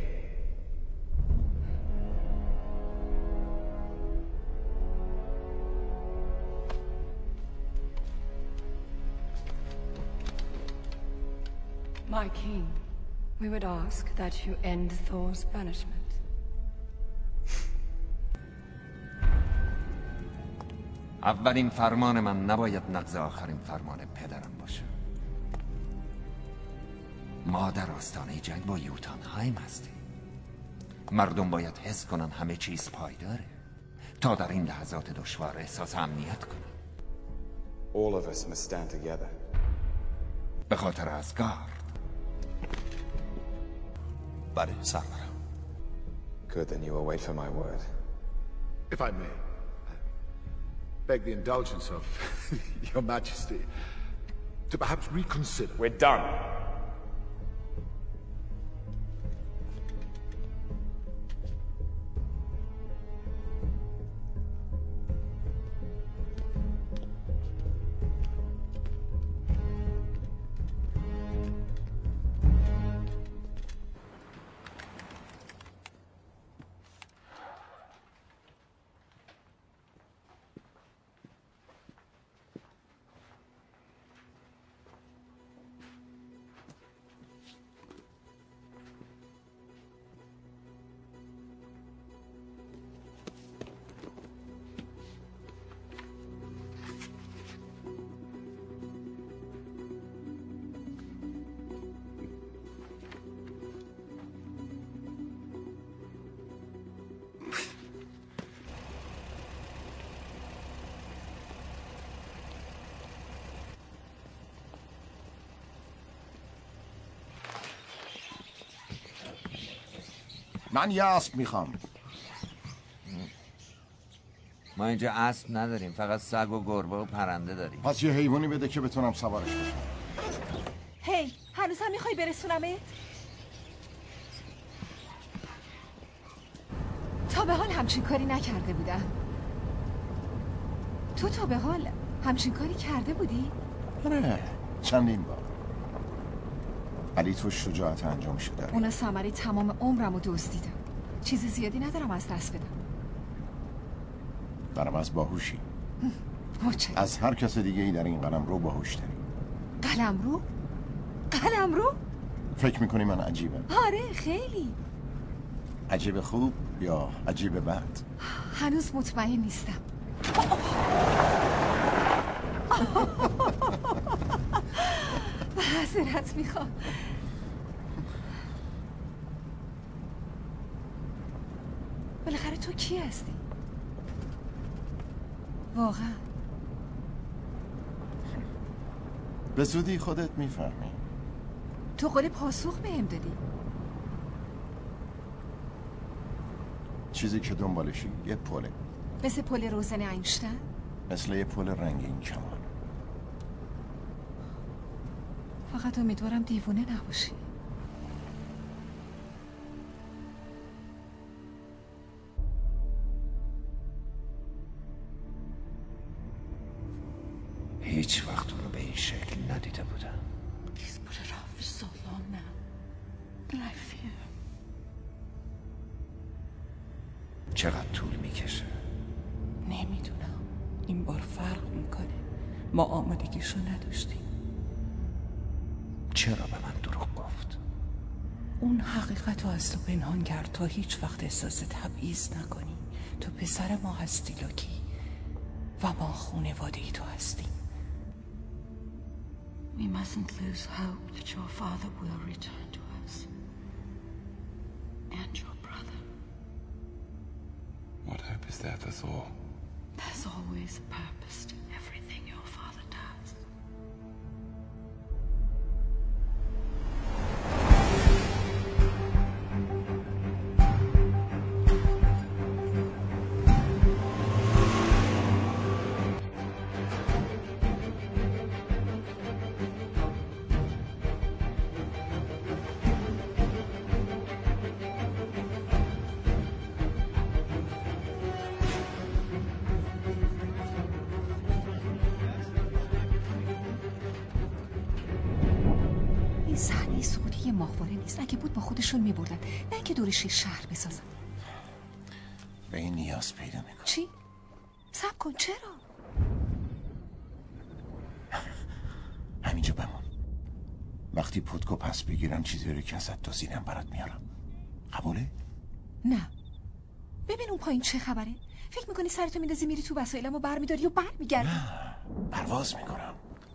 My king, we would ask that you end Thor's banishment. اولین فرمان من نباید نقض آخرین فرمان پدرم باشه. ما در آستانه جنگ با یوتانهایم هستیم. مردم باید حس کنن همه چیز پایداره تا در این لحظات دشوار احساس امنیت کنن. All of us must stand together. به خاطر اسگارد. بله سرورم. Good, then you will wait for my word. If I may, beg the indulgence of your majesty to perhaps reconsider. We're done. من یه اسب میخوام. ما اینجا اسب نداریم، فقط سگ و گربه و پرنده داریم. پس یه حیوانی بده که بتونم سوارش بشم. هی هنوز هم میخوای برسونمت؟ تا به حال همچین کاری نکرده بودم. تو تا به حال همچین کاری کرده بودی؟ آره چندین بار. ولی تو شجاعت انجام شده. اونا ثمره تمام عمرمو دزدیدم. چیز زیادی ندارم از دست بدم. برام از باهوشی. متشکرم. از هر کس دیگه ای در این قلمرو باهوش‌تری. قلمرو؟ قلمرو؟ فکر میکنی من عجیبم؟ آره خیلی. عجیب خوب یا عجیب بد؟ هنوز مطمئن نیستم. معذرت میخوام. بالاخره تو کی هستی؟ واقعا به زودی خودت میفهمی. تو قول پاسخ بهم دادی. چیزی که دنبالشی یه پله. مثل پل روزن اینشتین؟ مثل یه پل رنگین کمان. فقط امیدوارم دیوونه نباشی. هیچ وقت اونو به این شکل ندیده بودم. He's put it off for so long now. And I fear. چقدر طول میکشه؟ نمیدونم. این بار فرق میکنه. ما آمادگیشو نداشتیم. چرا به من دروغ گفت؟ اون حقیقت رو از تو پنهان کرد تا هیچ وقت احساس تبعیض نکنی. تو پسر ما هستی لوکی و ما خانواده تو هستیم. We mustn't lose hope that your father will return to us. And your brother. What hope is there for Thor? There's always a purpose to everything your father does. صحنه سقوطی ماهواره نیست. اگه بود با خودشون میبردن، نه اینکه دورش شهر بسازن. به این نیاز پیدا میکنم. چی؟ صبر کن. چرا؟ همینجا بمون. وقتی پودکو پس بگیرم چیزی رو که ازت دزدیدم برات میارم. قبوله؟ نه. ببین اون پایین چه خبره؟ فکر میکنی سرتو میندازی میری تو وسایلم و برمیداری و برمیگردی؟ نه، پرواز میکنم.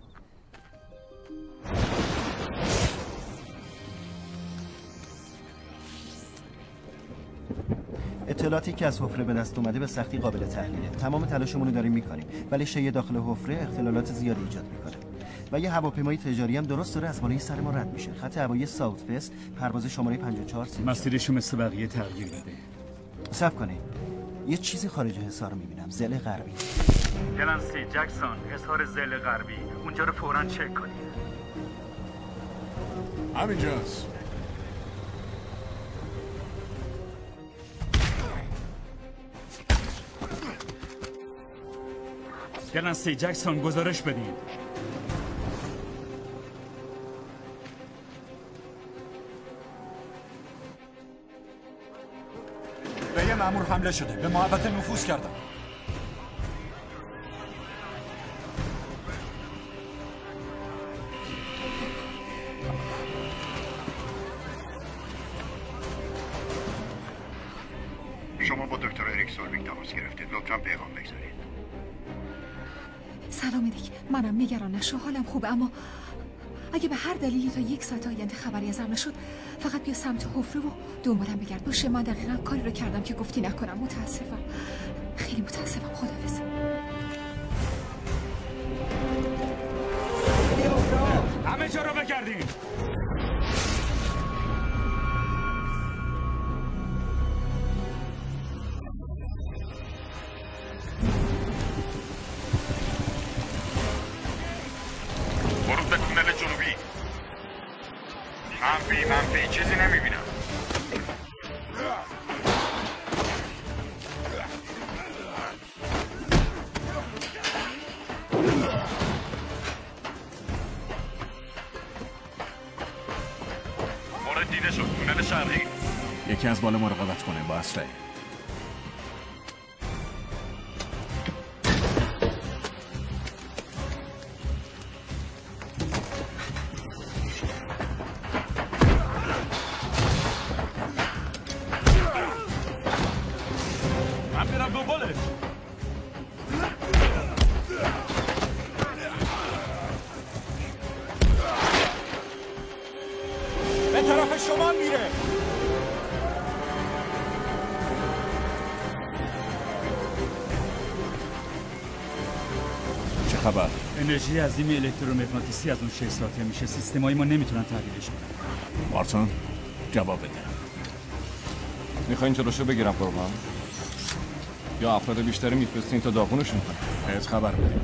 اطلاعاتی که از حفره به دست اومده به سختی قابل تحلیله. تمام تلاشمون رو داریم میکنیم، ولی شیء داخل حفره اختلالات زیادی ایجاد میکنه. و یه هواپیمای تجاری هم درست داره از بالای سر ما رد میشه. خط هوایی ساوت وست، پرواز شماره 54 مسیرشو مثل بقیه تغییر بده. صبر کنید. یه چیزی خارج حصار میبینم. ضلع غربی. کلنسی جکسون، حصار ضلع غربی. اونجا رو فوراً چک کنید. همینجاست. کلنسی جکسون گزارش بدین. به یه مأمور حمله شده. به محوطه نفوذ کردن. شما با دکتر اریک سولویک تماس گرفتید. لطفاً پیغام بگذارید. سلام اریک. منم نگران نشو. حالم خوبه، اما اگه به هر دلیلی تا 1 ساعت آینده خبری ازم نشد، فقط بیا سمت حفره و دنبالم بگرد. باشه، من دقیقاً کاری رو کردم که گفتی نکنم. متاسفم، خیلی متاسفم. خداحافظ. همه جا رو بگردین. ورود به تونل جنوبی. منفی چیزی نمیبینم. مورد دیده شد. تونل شرقی. یکی از بالا مراقبت کنه با اسلحه. به طرف شما میره. چه خبر؟ انرژی عظیم الکترومغناطیسی از اون 6 ساعته میشه. سیستمای ما نمیتونن تحلیلش کنن. مارتون جواب بده. میخواین جلوشو بگیرم قربان؟ یا افراد بیشتری میفرستین تا داغونشون کنن؟ بهت خبر بده.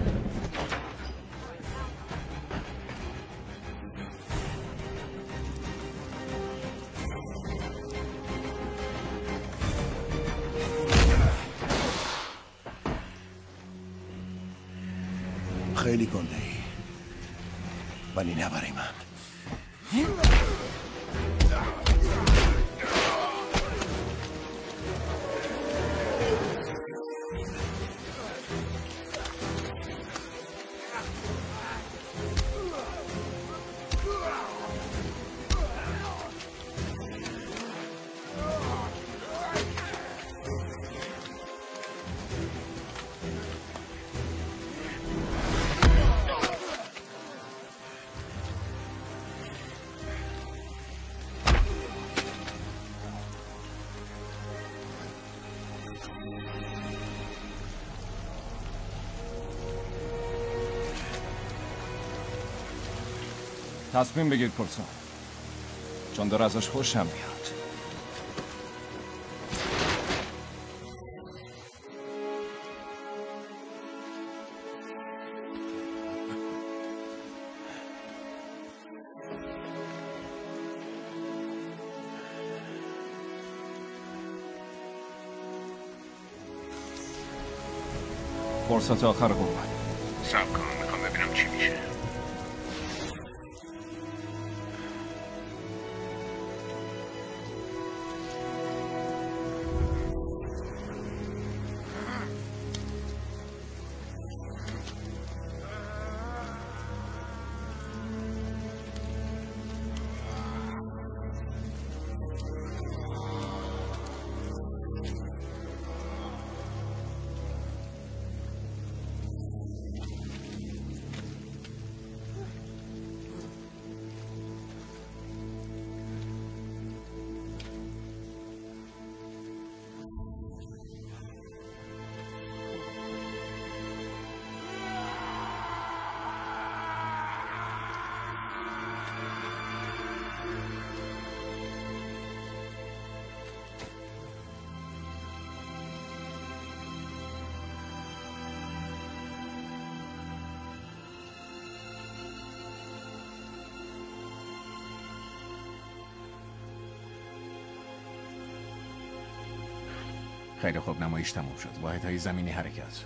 خیلی گنده ای، ولی نه برای من. تصمیم بگیر پرسان، چون داره ازش خوشم میاد. فرصت آخر قربان. صبر کن، میخوام ببینم چی میشه. خیلی خوب، نمایش تموم شد. واحدهای زمینی حرکت.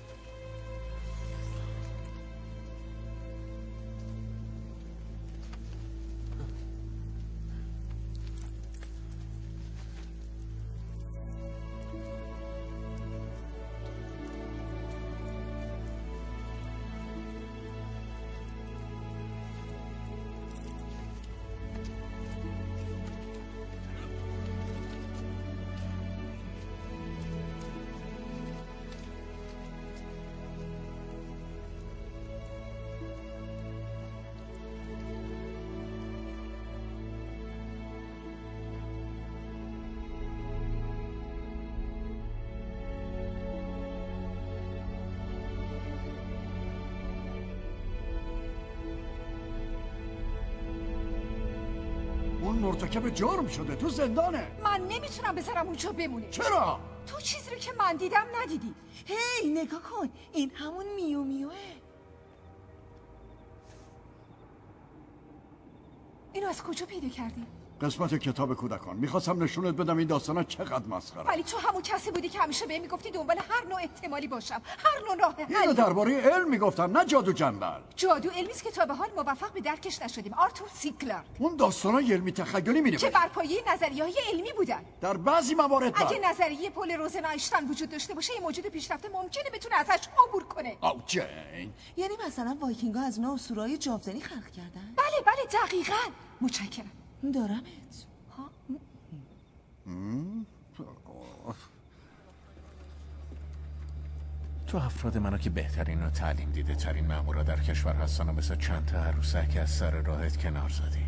اون مرتکب جرم شده، تو زندانه. من نمیتونم بذارم اونجا بمونه. چرا؟ تو چیزی رو که من دیدم ندیدی. هی نگاه کن، این همون میو میوه. اینو از کجا پیدا کردی؟ قسمت کتاب کودکان. میخواستم نشونت بدم این داستانا چقدر مسخره. ولی تو همون کسی بودی که همیشه بهم میگفتی دنبال هر نوع احتمالی باشم، هر نوع راه حل. اینو درباره علم میگفتم، نه جادو جنبل. جادو علمی است که تا به حال موفق به درکش نشدیم. آرتور سی کلارک. اون داستانای علمی تخیلی مینوشت که بر پایه نظریه‌های علمی بودن. در بعضی موارد اگه نظریه پل روزن آینشتین وجود داشته باشه، این موجود پیشرفته ممکنه بتونه ازش عبور کنه. او جین. یعنی مثلا وایکینگ‌ها از اونا اسطوره‌های جاودانی خلق کردن؟ بله دقیقاً. متشکرم. دارمت. تو افراد منو که بهترین و تعلیم دیده ترین مامورا در کشور هستن و مثل چند تا عروسک از سر راهت کنار زدی.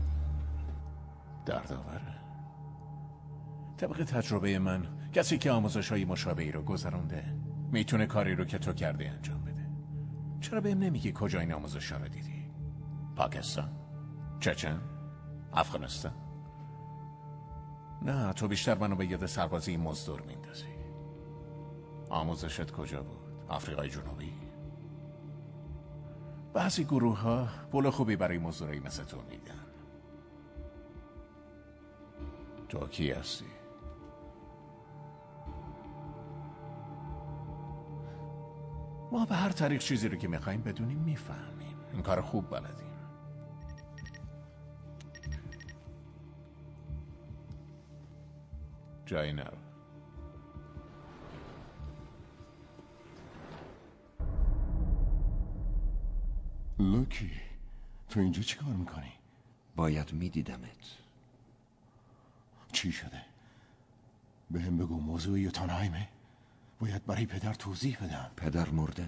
دردآوره. طبق تجربه من، کسی که آموزش‌های مشابهی رو گذرونده میتونه کاری رو که تو کرده انجام بده. چرا بهم نمیگی کجا این آموزش‌ها رو دیدی؟ پاکستان؟ چچن؟ افغانستان؟ نه، تو بیشتر منو به یاد سربازی مزدور میندازی. آموزشت کجا بود؟ آفریقای جنوبی؟ بعضی گروه ها پول خوبی برای مزدورایی مثل تو میدن. تو کی هستی؟ ما به هر طریق چیزی رو که میخواییم بدونیم میفهمیم. این کار خوب بلدیم. جایی نرو. لوکی، تو اینجا چی کار میکنی؟ باید میدیدمت. چی شده؟ بهم بگو، موضوع یوتانهایمه؟ باید برای پدر توضیح بدم. پدر مرده.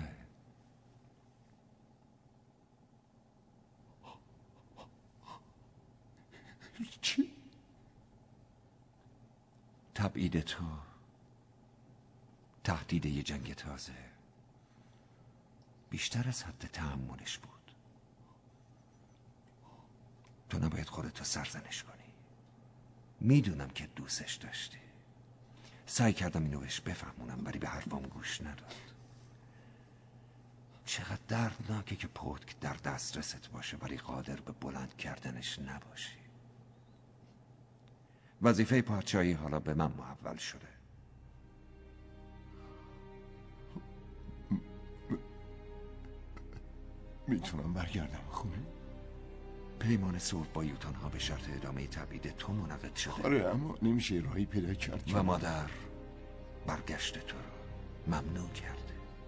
چی؟ تبعید تو تهدید یه جنگ تازه بیشتر از حد تحملش بود. تو نباید خودتو سرزنش کنی. میدونم که دوستش داشتی. سعی کردم اینو بهش بفهمونم ولی به حرفام گوش نداد. چقدر دردناکه که پتک در دسترست باشه ولی قادر به بلند کردنش نباشی. وظیفه پادشاهی حالا به من محول شده. میتونم برگردم خونه؟ پیمان صلح با یوتانها به شرط ادامه تبعید تو منعقد شده. آره، اما نمیشه راهی پیدا کرد. و مادر برگشت تو رو ممنوع کرده.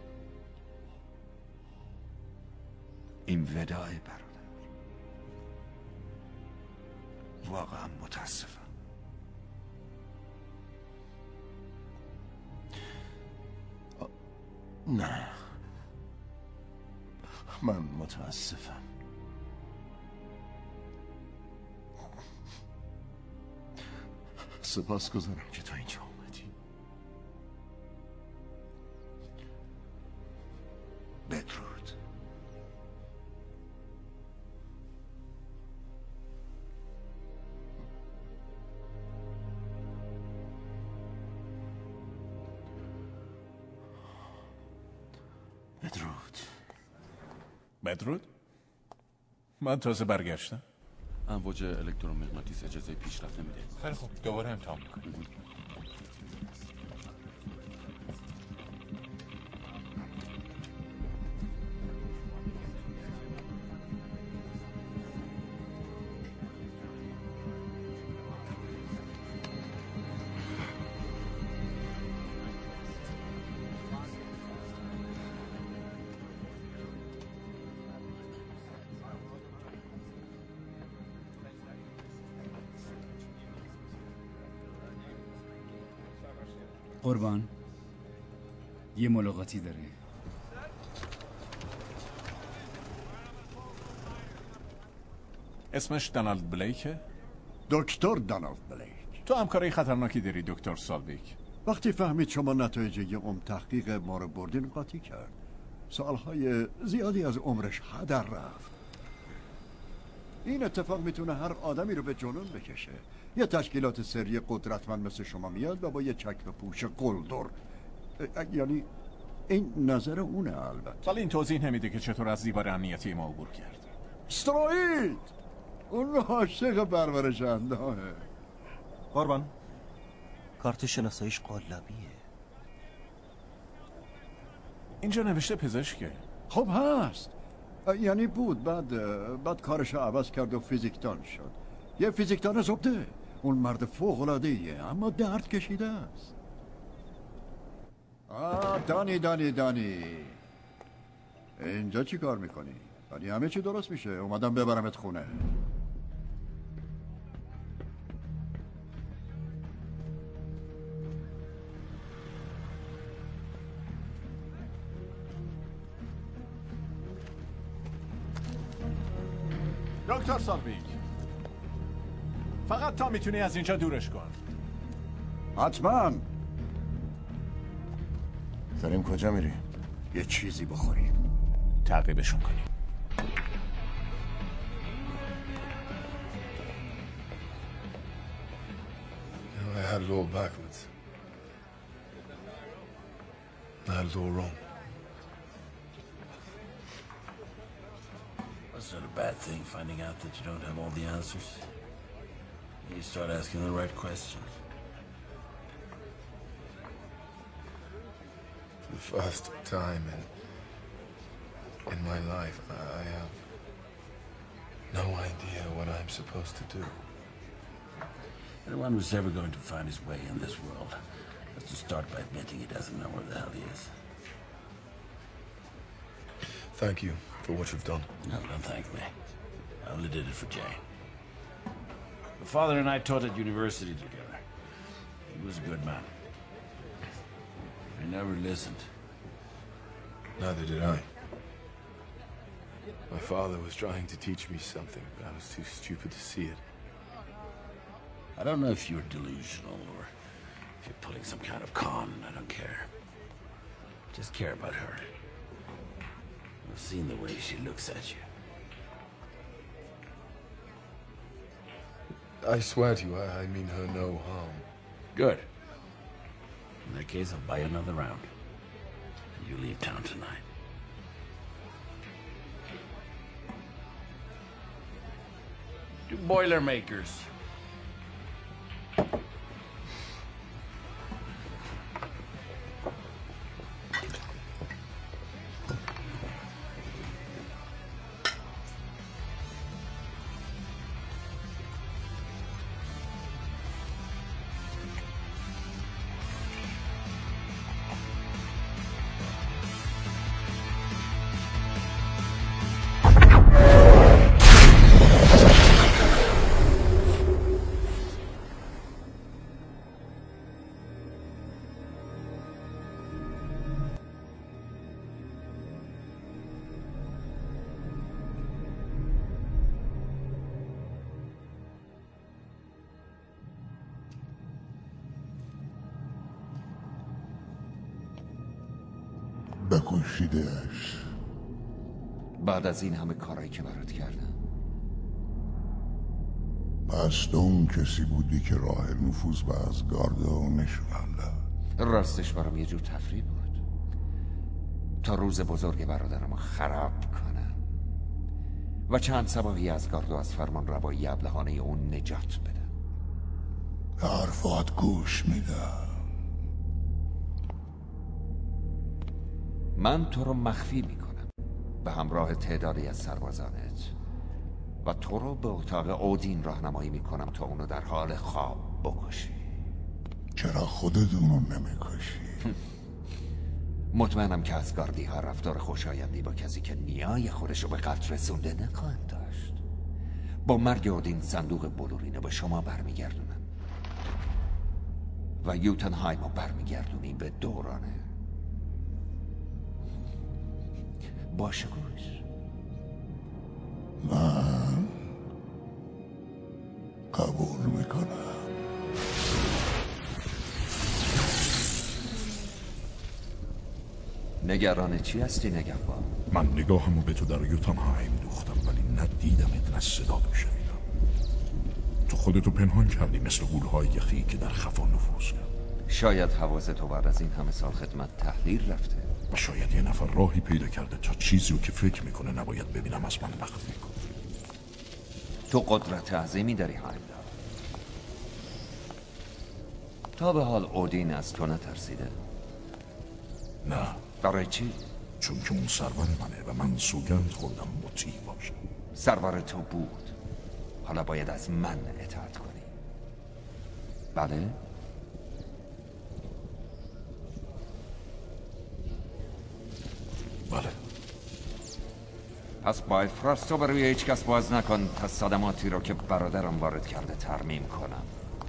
این وداع برادر. واقعا متاسفم. نه، من متاسفم. سپاسگزارم که تا اینجا اومدی. بدرود. بدرود. بدرود؟ من تازه برگشتم. امواج الکترومغناطیس اجازه پیشرفت نمیده. خیلی خوب، دوباره امتحان میکنیم. قربان یه ملاقاتی داره. اسمش دانالد بلیکه؟ دکتر دانالد بلیک. تو همکارای خطرناکی داری دکتر سالویک. وقتی فهمید شما نتایج یه تحقیق ما رو بردین قاطی کرد. سالهای زیادی از عمرش هدر رفت. این اتفاق میتونه هر آدمی رو به جنون بکشه. یه تشکیلات سری قدرتمند مثل شما میاد و با یه چکمه پوش قلدر، یعنی این نظر اونه البته، ولی این توضیح نمیده که چطور از دیوار امنیتی ما عبور کرد. استروید اون عاشق پرورش اندامه. قربان کارت شناساییش قلابیه. اینجا نوشته پزشکه. خب هست، یعنی بود بعد کارش عوض کرد و فیزیکدان شد. یه فیزیکدان زبده. اون مرد فوق‌العاده‌ایه اما درد کشیده است. دانی اینجا چی کار میکنی؟ ولی همه چی درست میشه. اومدم ببرمت خونه. دکتر سالویک، فقط تا میتونی از اینجا دورش کن. حتما. داریم کجا میری؟ یه چیزی بخوریم. تعقیبشون کنیم. I had it all backwards. I had it all wrong. It's not a bad thing finding out that you don't have all the answers. You start asking the right questions. For the first time in my life, I have no idea what I'm supposed to do. Anyone who's ever going to find his way in this world has to start by admitting he doesn't know where the hell he is. Thank you for what you've done. No, don't thank me. I only did it for Jane. My father and I taught at university together. He was a good man. He never listened. Neither did I. My father was trying to teach me something, but I was too stupid to see it. I don't know if you're delusional or if you're pulling some kind of con. I don't care. Just care about her. I've seen the way she looks at you. I swear to you, I mean her no harm. Good. In that case, I'll buy another round. And you leave town tonight. To Boilermakers. بکشیدش. بعد از این همه کارایی که برات کردم. پس تو اون کسی بودی که راه نفوذ به ازگارد نشونم داد. راستش برام یه جور تفریح بود تا روز بزرگ برادرمو خراب کنم و چند سباهی ازگارد از فرمان روایی ابلهانه اون نجات بدم. حرفات گوش میدم. من تو رو مخفی میکنم به همراه تعدادی از سربازانت و تو رو به اتاق اودین راهنمایی میکنم تا اونو در حال خواب بکشی. چرا خودت اونو نمیکشی؟ مطمئنم که ازگاردی ها رفتار خوشایندی با کسی که نیای خودشو به قتل رسونده نخواهند داشت. با مرگ اودین صندوق بلورینو به شما برمیگردونم و یوتنهایم رو برمیگردونی به دورانه. باشه گوش. من قبول میکنم. نگران چی هستی نگهبان؟ من نگاهمو به تو در یوتنهایم دوختم، ولی نه دیدمت نه صدا بشنیدم. تو خودتو پنهان کردی مثل غول‌های یخی که در خفا نفوذ کرد. شاید حواستو بعد از این همه سال خدمت تحلیل رفته و شاید یه نفر راهی پیدا کرده تا چیزی رو که فکر میکنه نباید ببینم از من مخفی کنه. تو قدرت عظیمی داری هایمدال. تا به حال اودین از تو نترسیده؟ نه. برای چی؟ چون که اون سرور منه و من سوگند خوردم مطیع باشم. سرور تو بود، حالا باید از من اطاعت کنی. بله؟ بله. پس بایفراست رو بروی هیچ کس باز نکن تا صدماتی رو که برادرم وارد کرده ترمیم کنم.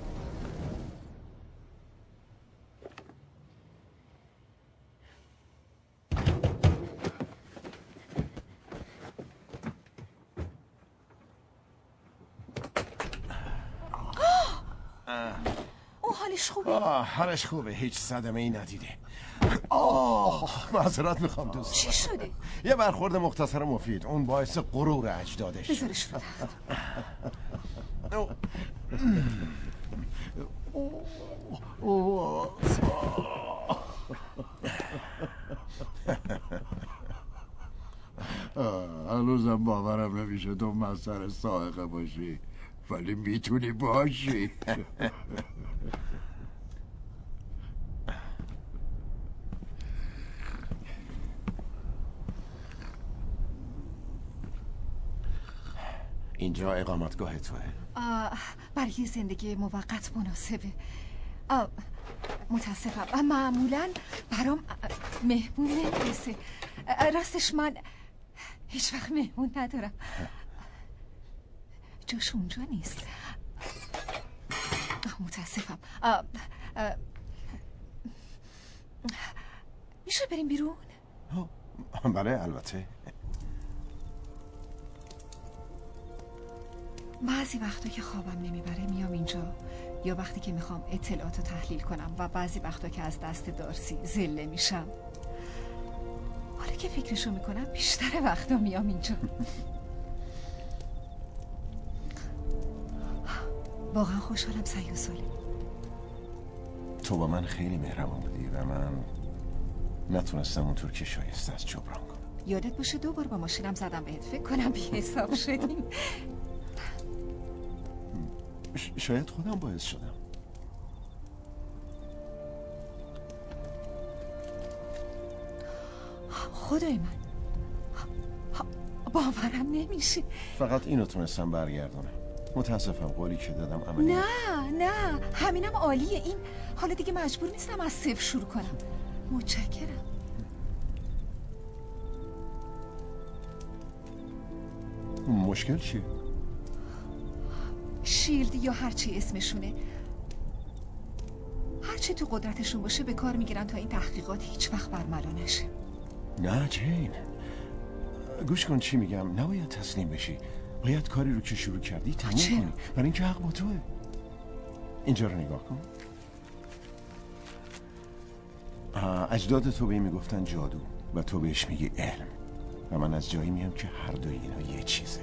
حالش خوبه؟ حالش خوبه، هیچ صدمه ای ندیده. معذرت میخوام دوست. چی شده؟ یه برخورد مختصر مفید، اون باعث غرور اجدادش. بذارش رو هنوزم باورم نمیشه تو مستر سائقه باشی، ولی میتونی باشی. اینجا اقامتگاه توه؟ برای زندگی موقت مناسبه. متاسفم، معمولا برام مهمون نمیرسه. راستش من هیچ وقت مهمون ندارم. جاش اونجا نیست. متاسفم. میشه بریم بیرون؟ بله البته. بعضی وقتا که خوابم نمیبره میام اینجا، یا وقتی که میخوام اطلاعات رو تحلیل کنم، و بعضی وقتا که از دست دارسی زله میشم. حالا که فکرشو میکنم بیشتر وقتا میام اینجا. واقعا خوشحالم سعی ساله. تو با من خیلی مهربان بودی و من نتونستم اونطور که شایسته از جبران کنم. یادت باشه 2 بار با ماشینم زدم بهت، فکر کنم بی حساب شدیم. شاید خودم باعث شدم. خدای من، باورم نمیشه. فقط اینو تونستم برگردونم. متاسفم، قولی که دادم عملی. نه همینم عالیه. این حالا دیگه مجبور نیستم از صفر شروع کنم. متشکرم. مشکل چیه؟ شیلد یا هرچی اسمشونه، هرچی تو قدرتشون باشه به کار میگیرن تا این تحقیقات هیچ وقت برملا نشه. نه جین، گوش کن چی میگم. نباید تسلیم بشی، باید کاری رو که شروع کردی تموم کنی، برای اینکه حق با توه. اینجا رو نگاه کن. اجداد تو به این میگفتن جادو و تو بهش میگی علم، و من از جایی میام که هر دوی اینا یه چیزه.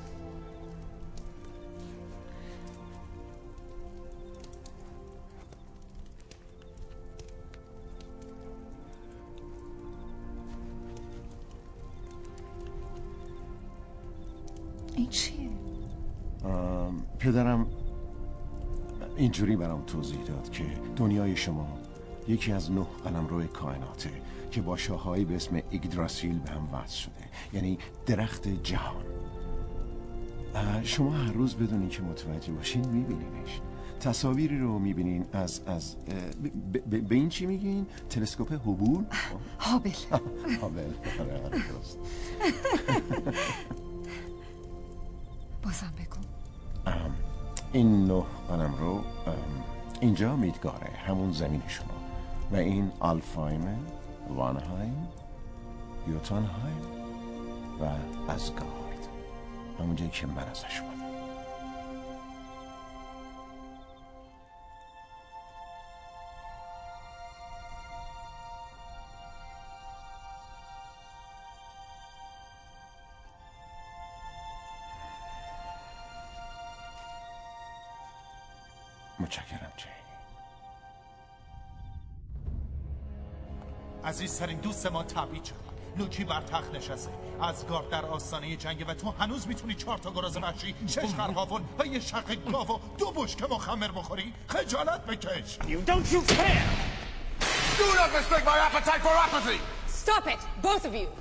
این چیه؟ پدرم اینجوری برام توضیح داد که دنیای شما یکی از 9 قلمرو کائناته که با شاخه‌ای به اسم ایگدراسیل به هم وصل شده، یعنی درخت جهان. شما هر روز بدونین که متوجه باشین میبینینش. تصاویری رو میبینین از به این چی میگین؟ تلسکوپ هوبول؟ هابل. هابل، آره درست. بازم بگو. این 9 قلمرو اینجا میدگاره، همون زمین شما. و این آلفهایم، وانهایم، یوتونهایم و ازگارد، همون جایی که من ازش اومدم. متشکرم جین. عزیزترین دوستمان تبعید شد. لوکی بر تخت نشسته، ازگارد در آستانه جنگه و تو هنوز میتونی 4 تا گراز وحشی، 6 قرقاول و یه شق گاو و 2 بشکه مخمر بخوری. خجالت بکش. You don't you care! Do not respect my appetite for apathy! Stop it, both of you!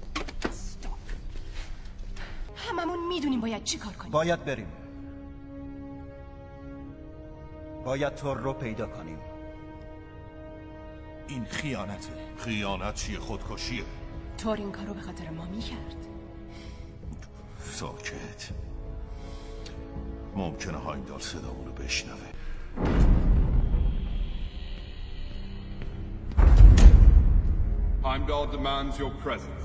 هممون میدونیم باید چی کار کنیم. باید بریم. باید تور رو پیدا کنیم. این خیانته. خیانت چیه؟ خودکشیه. تور این کارو به خاطر ما میکرد. ساکت. ممکنه هایمدال صدامونو بشنوه. Heimdall demands your presence.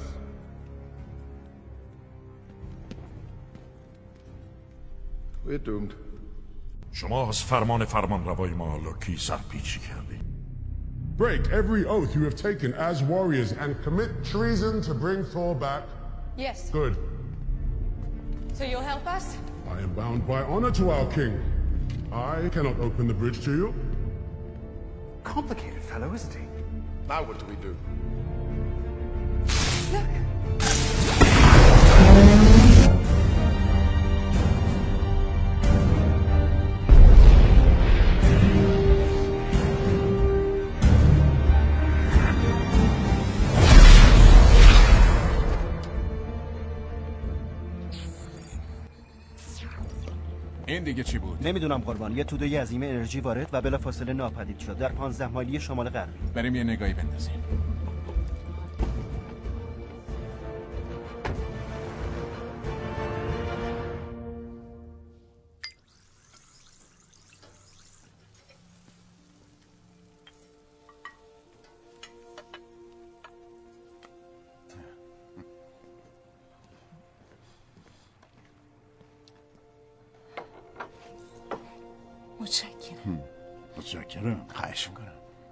We're doomed. شما از فرمانروای ما لوکی سرپیچی کردی. Break every oath you have taken as warriors and commit treason to bring Thor back. Yes. Good. So you'll help us? I am bound by honor to our king. I cannot open the bridge to you. Complicated fellow, isn't he? Now what do we do? Look. این دیگه چی بود؟ نمیدونم قربان. یه توده عظیمه انرژی وارد و بلافاصله ناپدید شد در 15 مایلی شمال غربی. بریم یه نگاهی بندازیم. متشکرم. خواهش میکنم.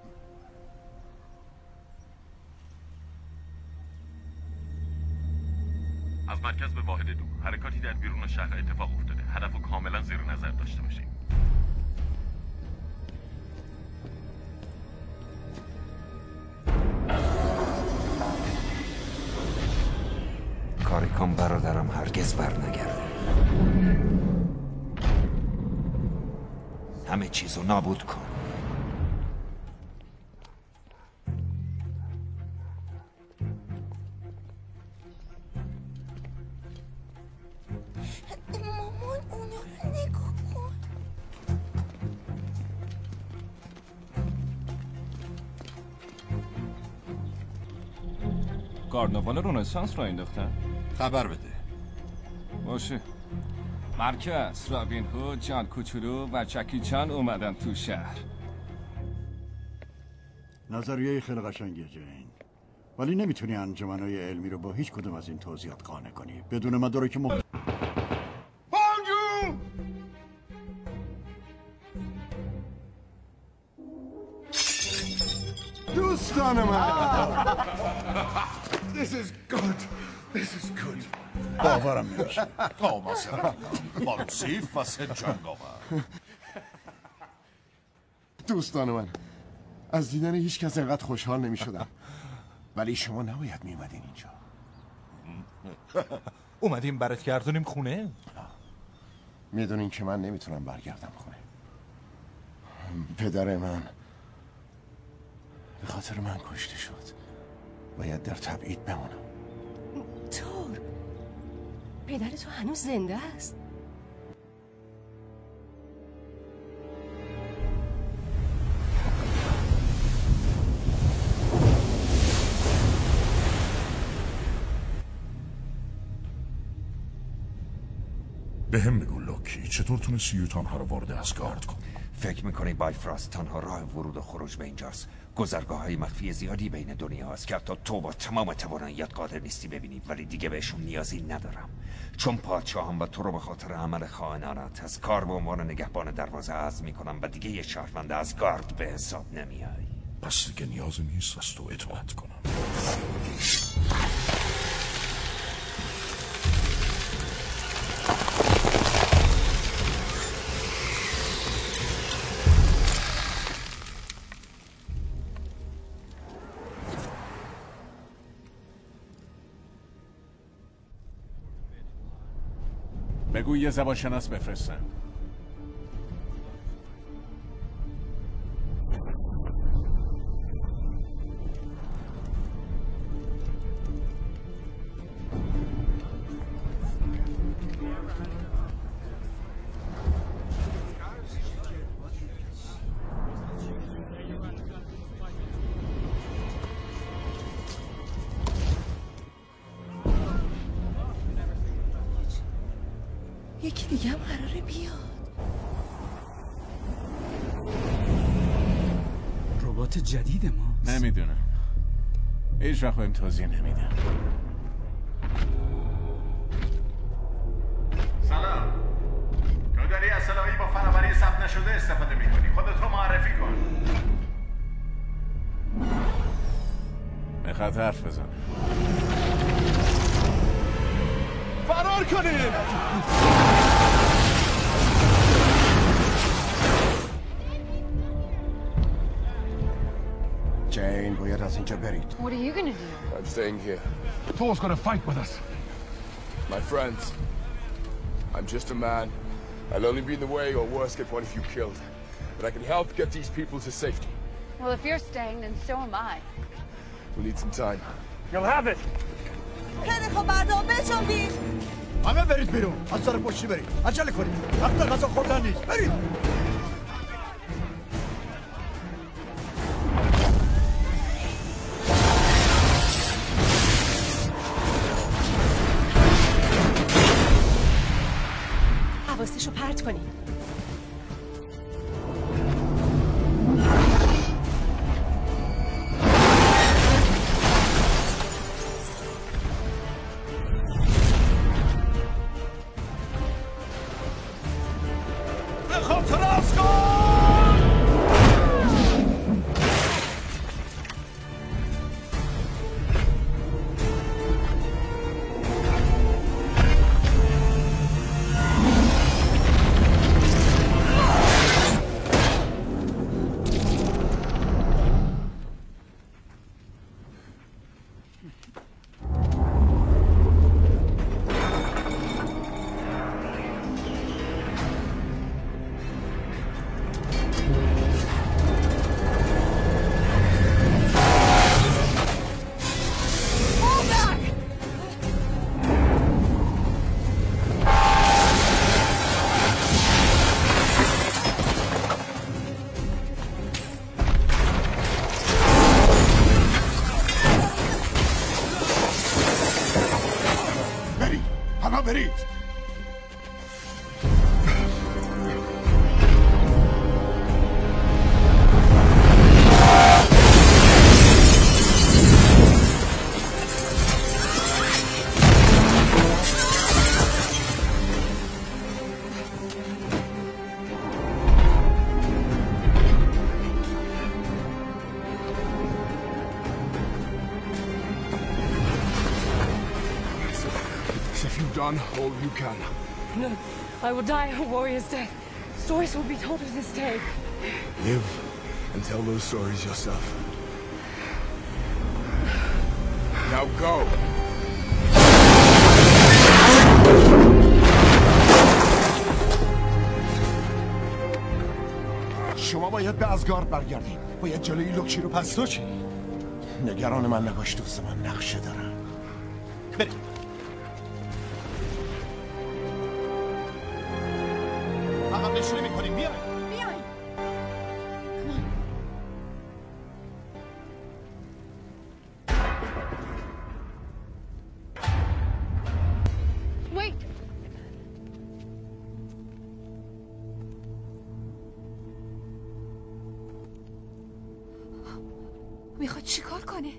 از مرکز به واحد 2 حرکاتی در بیرون شهر اتفاق افتاده. هدفو کاملا زیر نظر داشته باشید. کاریکام برادرم هرگز برنگرده. همه چیزو نابود کن. مامان اونا رو نگاه کن. کارناوال رنسانس را انداختن. خبر بده. باشه. مرکز، رابین هود، جان کوچولو و جکی چان اومدن تو شهر. نظریه خیلی قشنگیه جین، ولی نمیتونی انجمنهای علمی رو با هیچ کدوم از این توضیحات قانع کنی. بدون مدارک دوستان من. This is good. This is good. باورم نمیشه. قاماسه مالوسیف و 3 جنگاور. دوستان من، از دیدن هیچ کس اینقدر خوشحال نمی شدم. ولی شما نباید می اومدین اینجا. اومدیم برات گردونیم خونه. میدونین که من نمیتونم برگردم خونه. پدر من به خاطر من کشته شد. باید در تبعید بمونم. تور، پدر تو هنوز زنده است؟ به هم بگو لوکی، چطور تونستی یوتانها رو وارد اسگارد کنی؟ فکر میکنی بایفراست تنها راه ورود و خروج به اینجاست؟ گذرگاه‌های مخفی زیادی بین دنیا هست که حتی تو با تمام تواناییات قادر نیستی ببینی، ولی دیگه بهشون نیازی ندارم، چون پادشاهم و تو رو به خاطر عمل خائنانت از کار به عنوان نگهبان دروازه عزل میکنم و دیگه یه شهروند اسگارد به حساب نمیای. پس دیگه نیازی نیست از تو اطاعت کنم. بگو یه زبانشناس بفرستن. یکی دیگه هم قراره بیاد. ربات جدید ما؟ نمیدونم، هیچ وقت بهم توضیح نمیدم. سلام، تو داری از صلاحی با فناوری ثبت نشده استفاده میکنی، خودت رو معرفی کن. میخواد حرف بزن. فرار کنید! جین باید از اینجا برید. What are you gonna do? I'm staying here. Thor's gonna fight with us. My friends, I'm just a man. I'll only be in the way or worse get one of you killed. But I can help get these people to safety. Well, if you're staying, then so am I. We'll need some time. You'll have it! خیلی خوب مردم بچنبید. همه برید بیرون، از سر پشتی برید، عجله کنید، وقت غذا خوردن نیست، برید. حواسشو پرت کنید. Done all you can. No, I will die a warrior's death. Stories will be told of this day. Live and tell those stories yourself. Now go! شما باید به اسگارد برگردید. باید جلوی لوکی رو پس تو چی؟ نگران من نباش، دوست من نقشه دارم. برید. عقب نشونی میکنیم، بیاین. بیاین. Wait. میخواد چیکار کنه؟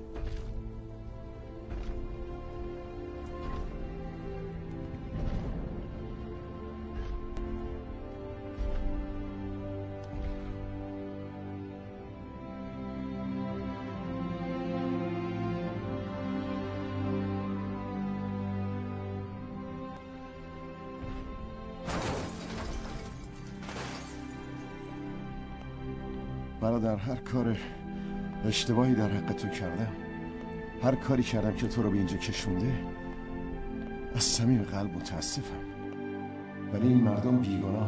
برادر، هر کار اشتباهی در حق تو کردم، هر کاری کردم که تو رو به اینجا کشونده، از صمیم قلب متاسفم. ولی این مردم بیگناه،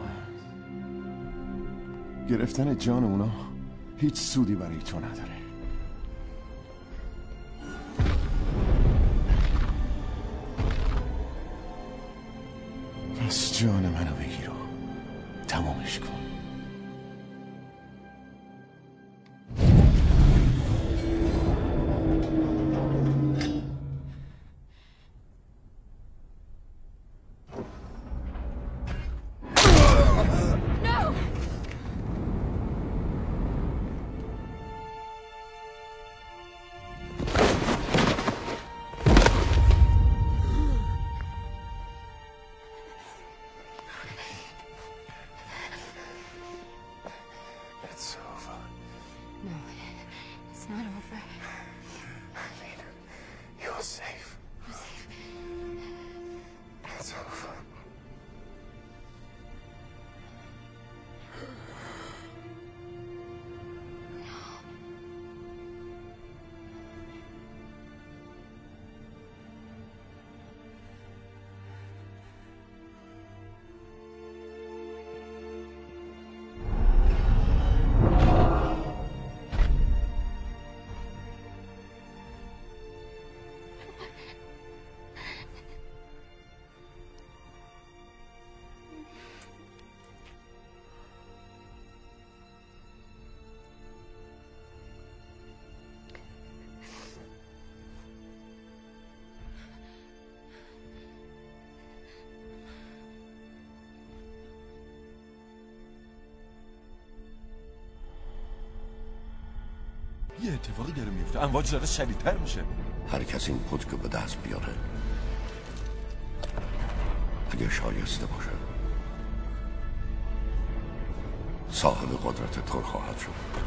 گرفتن جان اونا هیچ سودی برای تو نداره. پس جان منو بگیر و تمامش کن. یه اتفاقی داره میفته، امواج داره شدیدتر میشه. هر کس این پودکو به دست بیاره اگه شایسته باشه صاحب قدرت تر خواهد شد.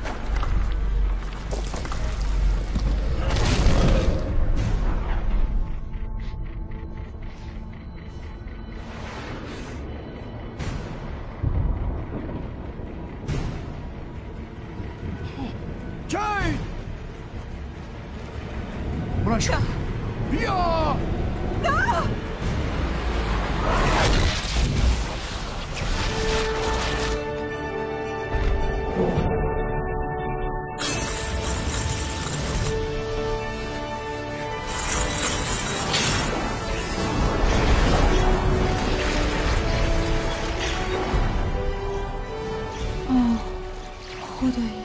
بیا! نه! خدایی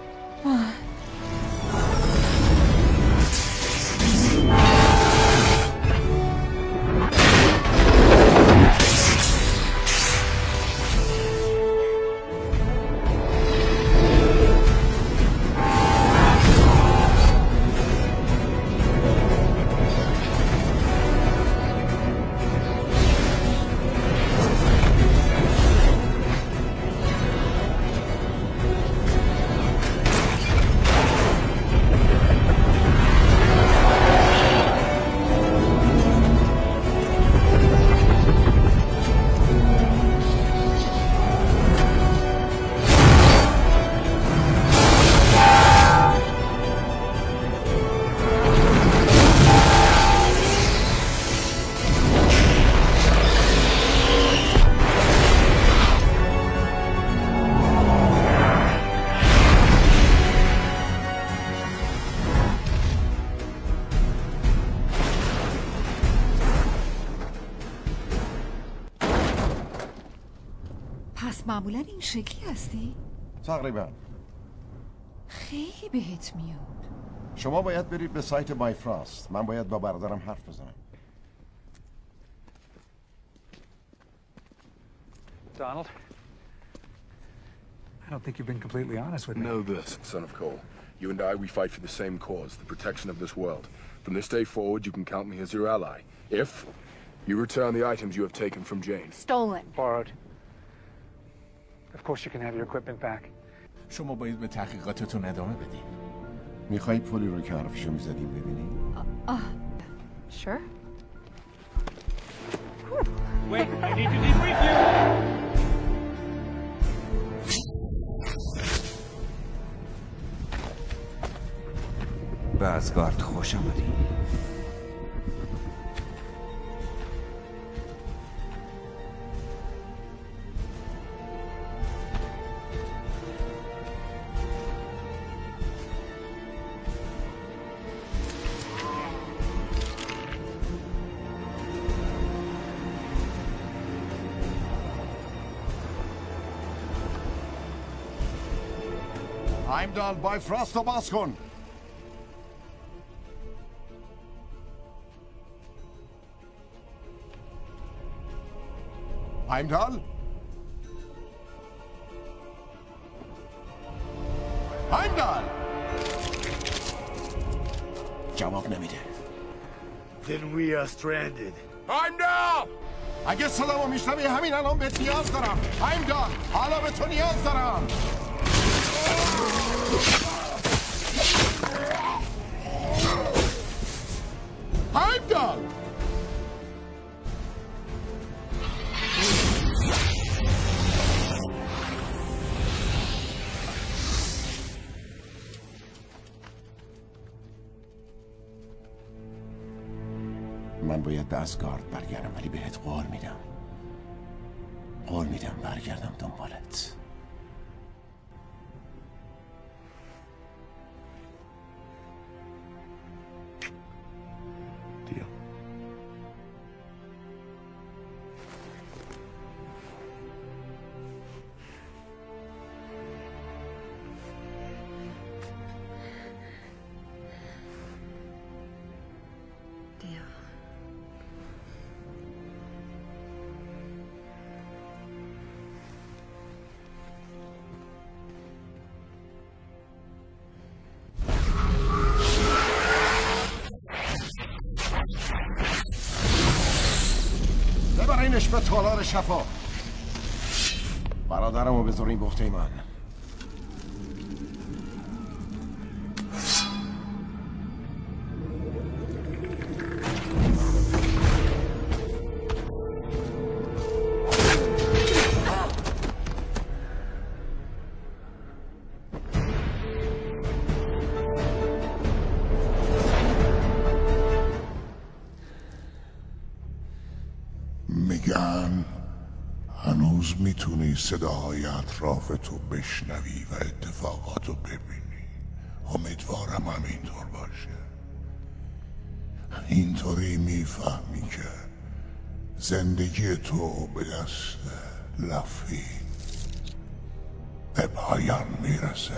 معمولا این شکلی هستی؟ تقریبا. خیلی بهت میاد. شما باید برید به سایت بایفراست. من باید با برادرم حرف بزنم. Donald, I don't think you've been completely honest with me. Know this, son of Cole. You and I, we fight for the same cause, the protection of this world. From this day forward, you can count me as your ally. If you return the items you have taken from Jane. Stolen. Borrowed. Of course you can have your equipment back. شما باید به تحقیقاتتون ادامه بدین. میخوای پلی رو که حرفشو میزدیم ببینی؟ Sure. Wait, I need to debrief you. به ازگارد خوش آمدی. هایمدال بایفراست رو باز کن. هایمدال؟ هایمدال! جواب نمیده. Then we are stranded. هایمدال! اگه صدامو میشنوی همین الان بهت نیاز دارم. هایمدال! حالا به تو نیاز دارم. هایمدال! من باید به ازگارد برگردم ولی بهت قول میدم برگردم دنبالت. ببرینش به تالار شفا. برادرمو بذارین بخته من. میگن هنوز میتونی صداهای اطرافتو بشنوی و اتفاقاتو ببینی. امیدوارم همینطور باشه. اینطوری میفهمی که زندگی تو به دست لفی به پایان میرسه.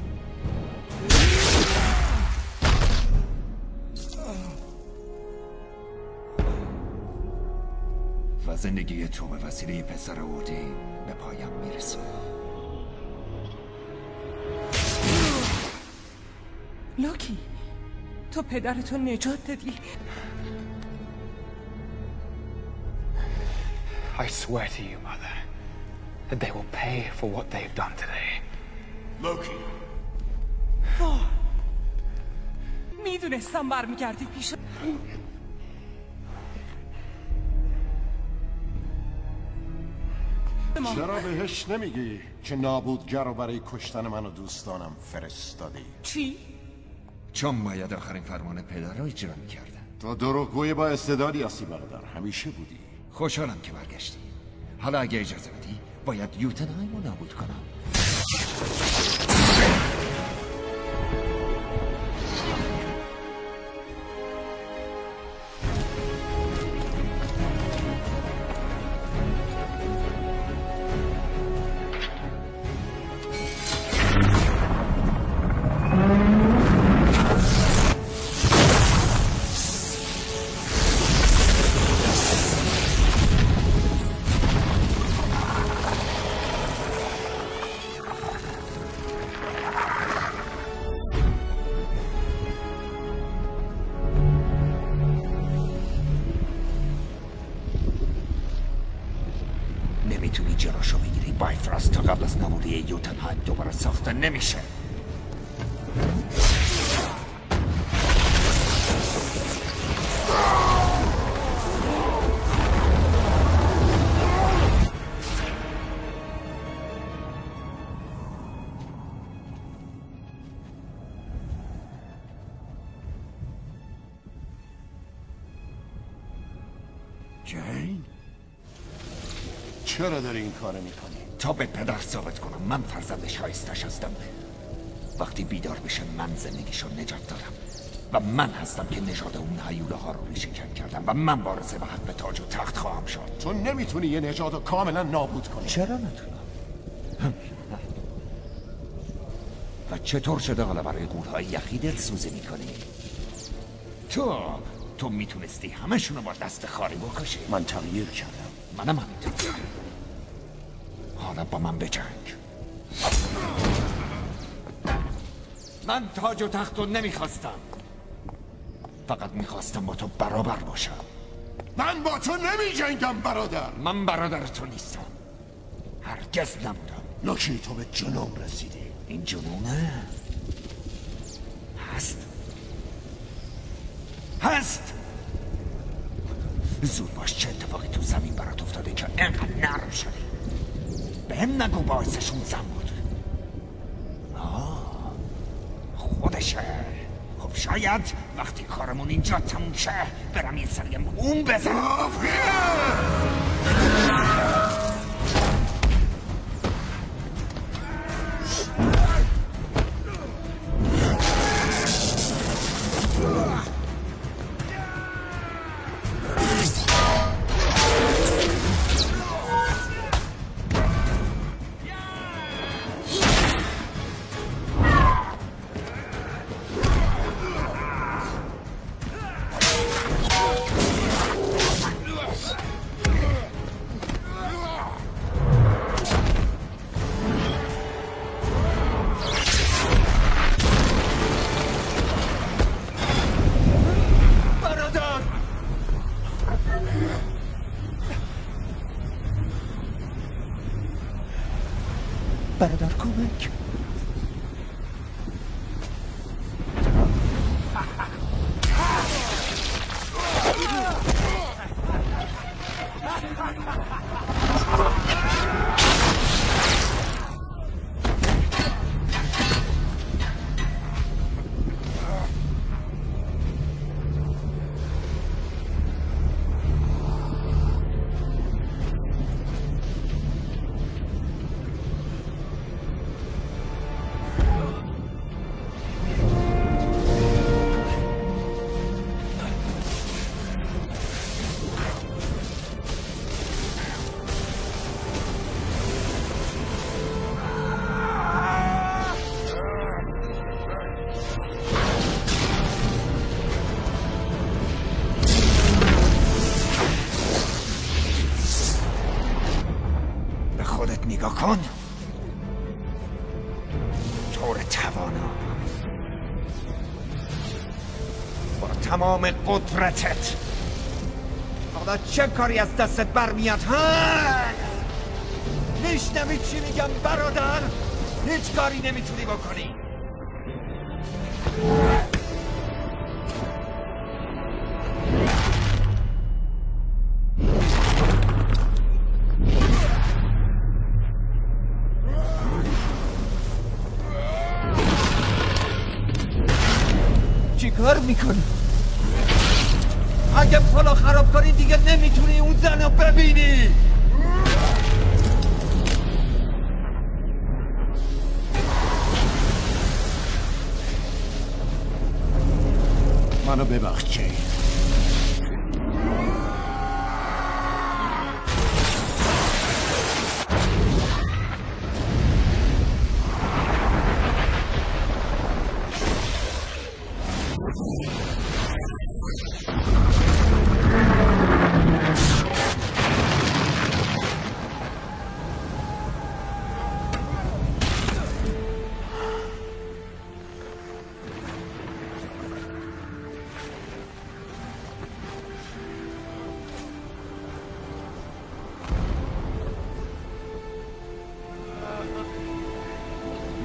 و زندگی تو به وسیله پسر اودین به پایان میرسه. لوکی، تو پدرتو نجات دادی. I swear to you, Mother, that they will pay for what they've done today. Loki. میدونستم برمیگردی پیش. چرا بهش نمیگی که نابودگر رو برای کشتن من و دوستانم فرستادی؟ چی؟ چون باید آخرین فرمان پدر رو اجرا میکردن. تو دروغگوی با استعدادی هستی برادر، همیشه بودی. خوشحالم که برگشتی. حالا اگه اجازه بدی باید یوتنهایم رو نابود کنم. نمیتونی جلوشو بگیری. بایفراست تا قبل از نابودی یوتنهایم دوباره ساخته نمیشه. جین؟ چرا داری این کارو میکنی؟ تا به پدر ثابت کنم من فرزند شایستش هستم. وقتی بیدار بشه من زندگیشو نجات دادم و من هستم که نژاد اون هیوله ها رو ریشه‌کن کردم و من وارث به حق تاج و تخت خواهم شد. تو نمیتونی یه نژاد رو کاملا نابود کنی. چرا نتونم؟ و چطور شده حالا برای قولهای یخی دلسوزی میکنی؟ تو میتونستی همشونو با دست خالی بکشی. من تغییر کردم. منم همینطور. حالا با من بجنگ. من تاج و تخت رو نمیخواستم، فقط میخواستم با تو برابر باشم. من با تو نمی جنگم برادر. من برادر تو نیستم، هرگز نبودم. لوکی تو به جنون رسیدی. این جنونه هست. زود باش چه اتفاقی تو زمین برات افتاده که انقدر نرم شدی. به هم نگو باعثشون زن بود. خودشه. خب شاید وقتی کارمون اینجا تموم شه برم یه سری اون بزنم. برادر کمک. نگاه کن. طور توانا با تمام قدرتت حالا چه کاری از دستت برمیاد ها؟ میشنوی چی میگم برادر؟ هیچ کاری نمیتونی بکنی. کار میکنی؟ اگه پلو خراب کنی دیگه نمیتونی اون زن رو ببینی. منو ببخش جین.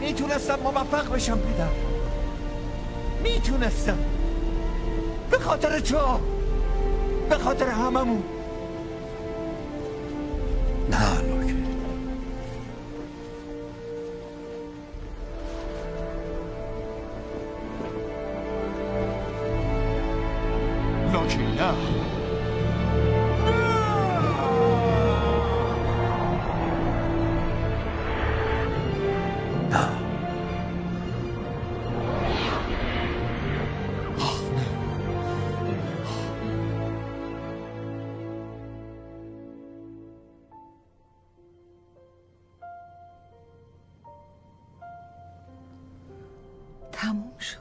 میتونستم موفق بشم پدر، میتونستم. به خاطر تو، به خاطر هممون. نه لوکی، لوکی نه. تموم شد.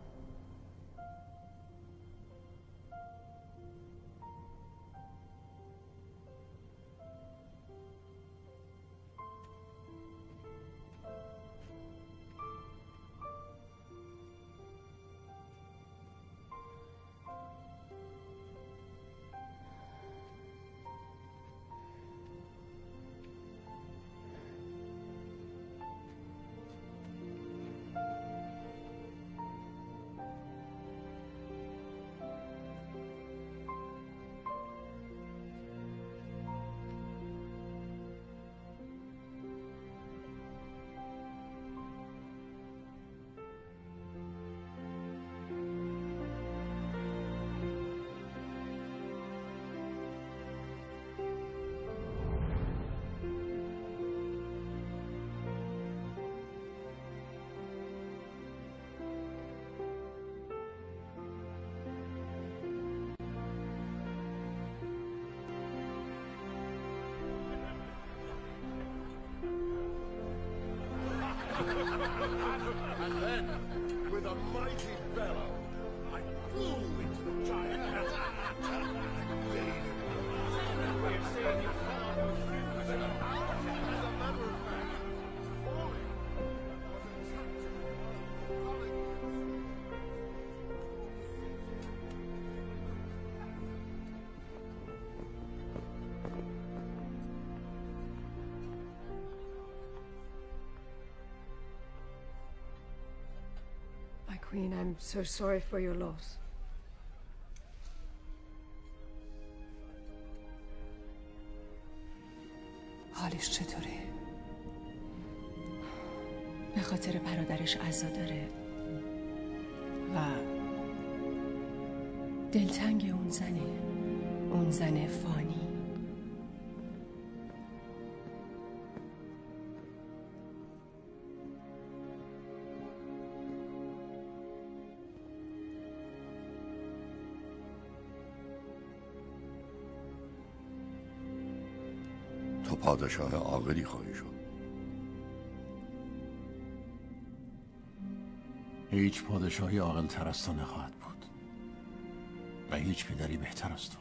And then, with a mighty bellow, I flew into the giant. We have seen you fall within an hour. As a matter of fact, falling was a My queen, I'm so sorry for your loss. حالش چطوره؟ به خاطر برادرش عزا داره و دلتنگ اون زن فانی. تو پادشاه عاقلی خواهی شد. هیچ پادشاهی عاقل تر از تو نخواهد بود و هیچ پدری بهتر از تو.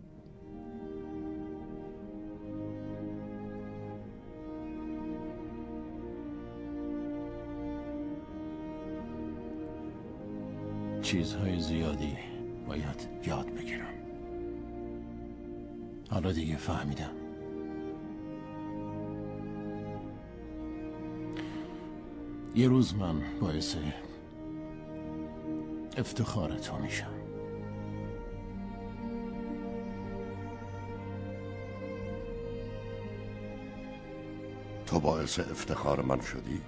چیزهای زیادی باید یاد بگیرم. حالا دیگه فهمیدم. یه روز من باعث افتخار تو میشم. تو باعث افتخار من شدی؟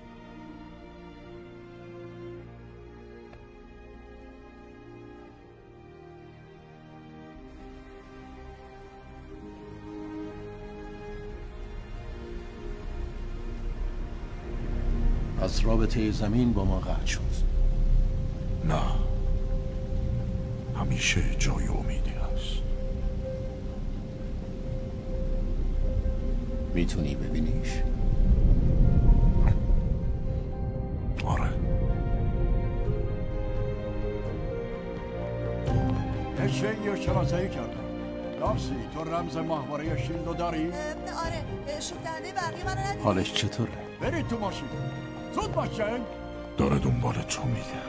از رابطه زمین با ما قطع شد. نه، همیشه جای امیدی هست. میتونی ببینیش؟ آره. اشهی رو شناسایی کردم. دارسی، تو رمز ماهواره شیلدو داری؟ آره، شوک‌دهنده برقی منو ندیدی؟ حالش چطوره؟ برید تو ماشین. زود باشه. داره دنبال تو میگرده.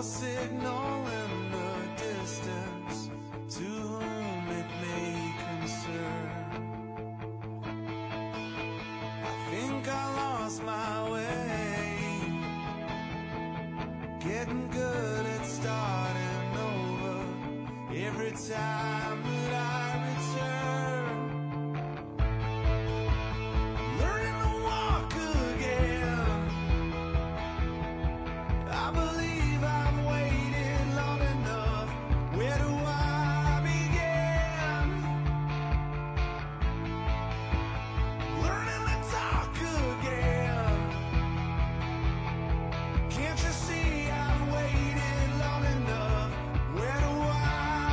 a signal in the distance to whom it may concern. I think I lost my way, getting good at starting over every time that I return. Learning to walk again. I believe I've waited long enough. Where do I begin? Learning to talk again. Can't you see I've waited long enough? Where do I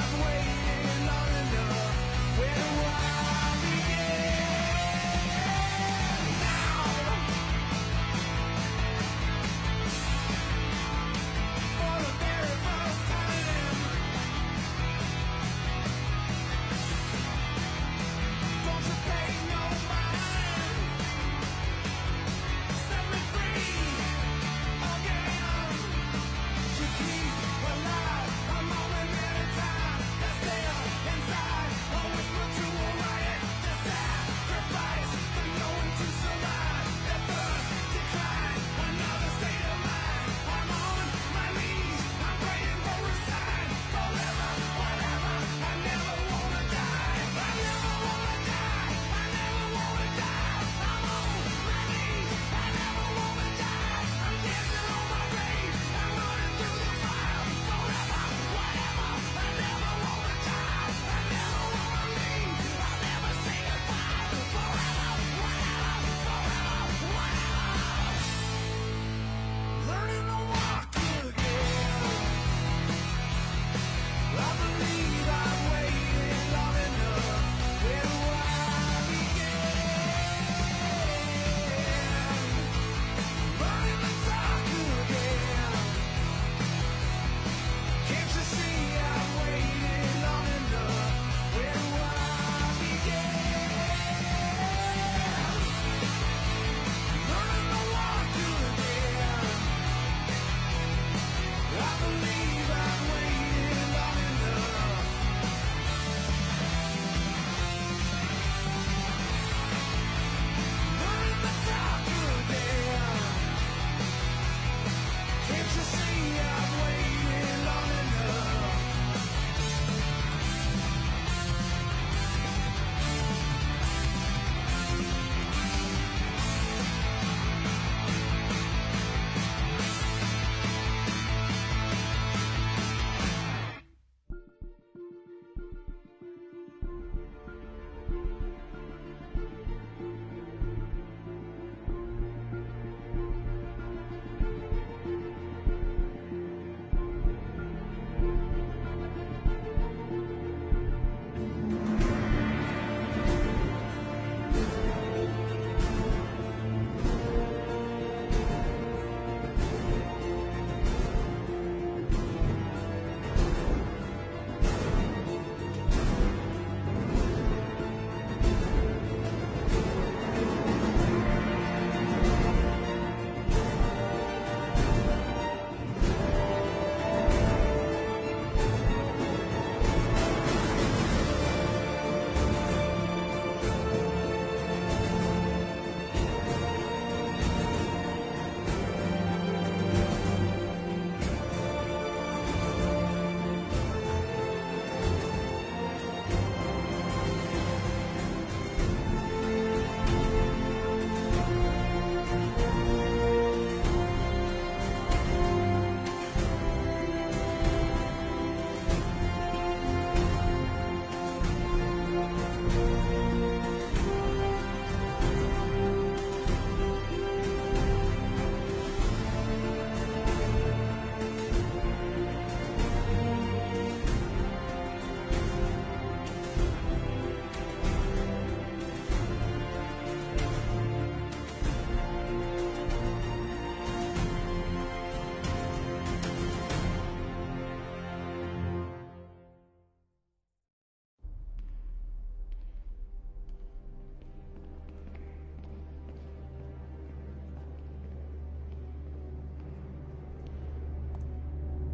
begin?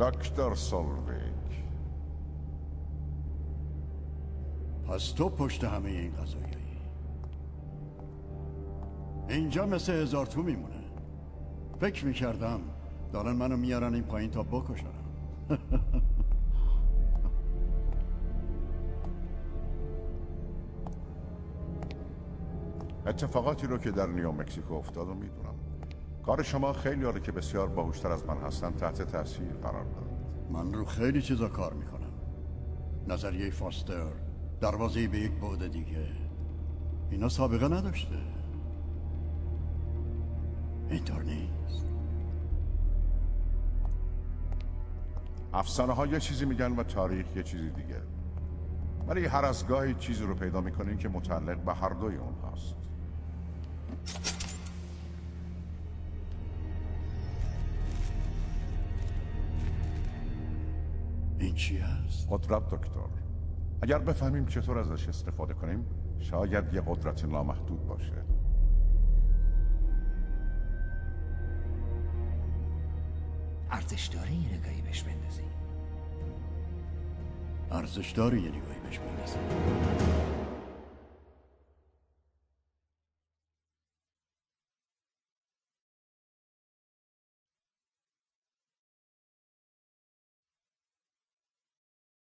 دکتر سولویک. پس تو پشت همه این قضایایی. اینجا مثل 1000 تو میمونه. فکر میکردم دارن منو میارن این پایین تا بکشنم. اتفاقاتی رو که در نیو مکزیکو افتاد و میدونم. کار شما خیلی هاره که بسیار باهوشتر از من هستن تحت تاثیر قرار داد. من رو خیلی چیزا کار میکنم. نظریه فاستر، دروازه‌ای به یک بعد دیگه، اینا سابقه نداشته. اینطور نیست. افسانه ها یه چیزی میگن و تاریخ یه چیزی دیگه. ولی هر از گاهی چیزی رو پیدا میکنین که متعلق به هر دوی اونهاست. این چی هست؟ قدرت دکتر. اگر بفهمیم چطور ازش استفاده کنیم شاید یه قدرت نامحدود باشه. ارزش داره یه نگاهی بهش بندازی؟ ارزش داره یه نگاهی بهش بندازی؟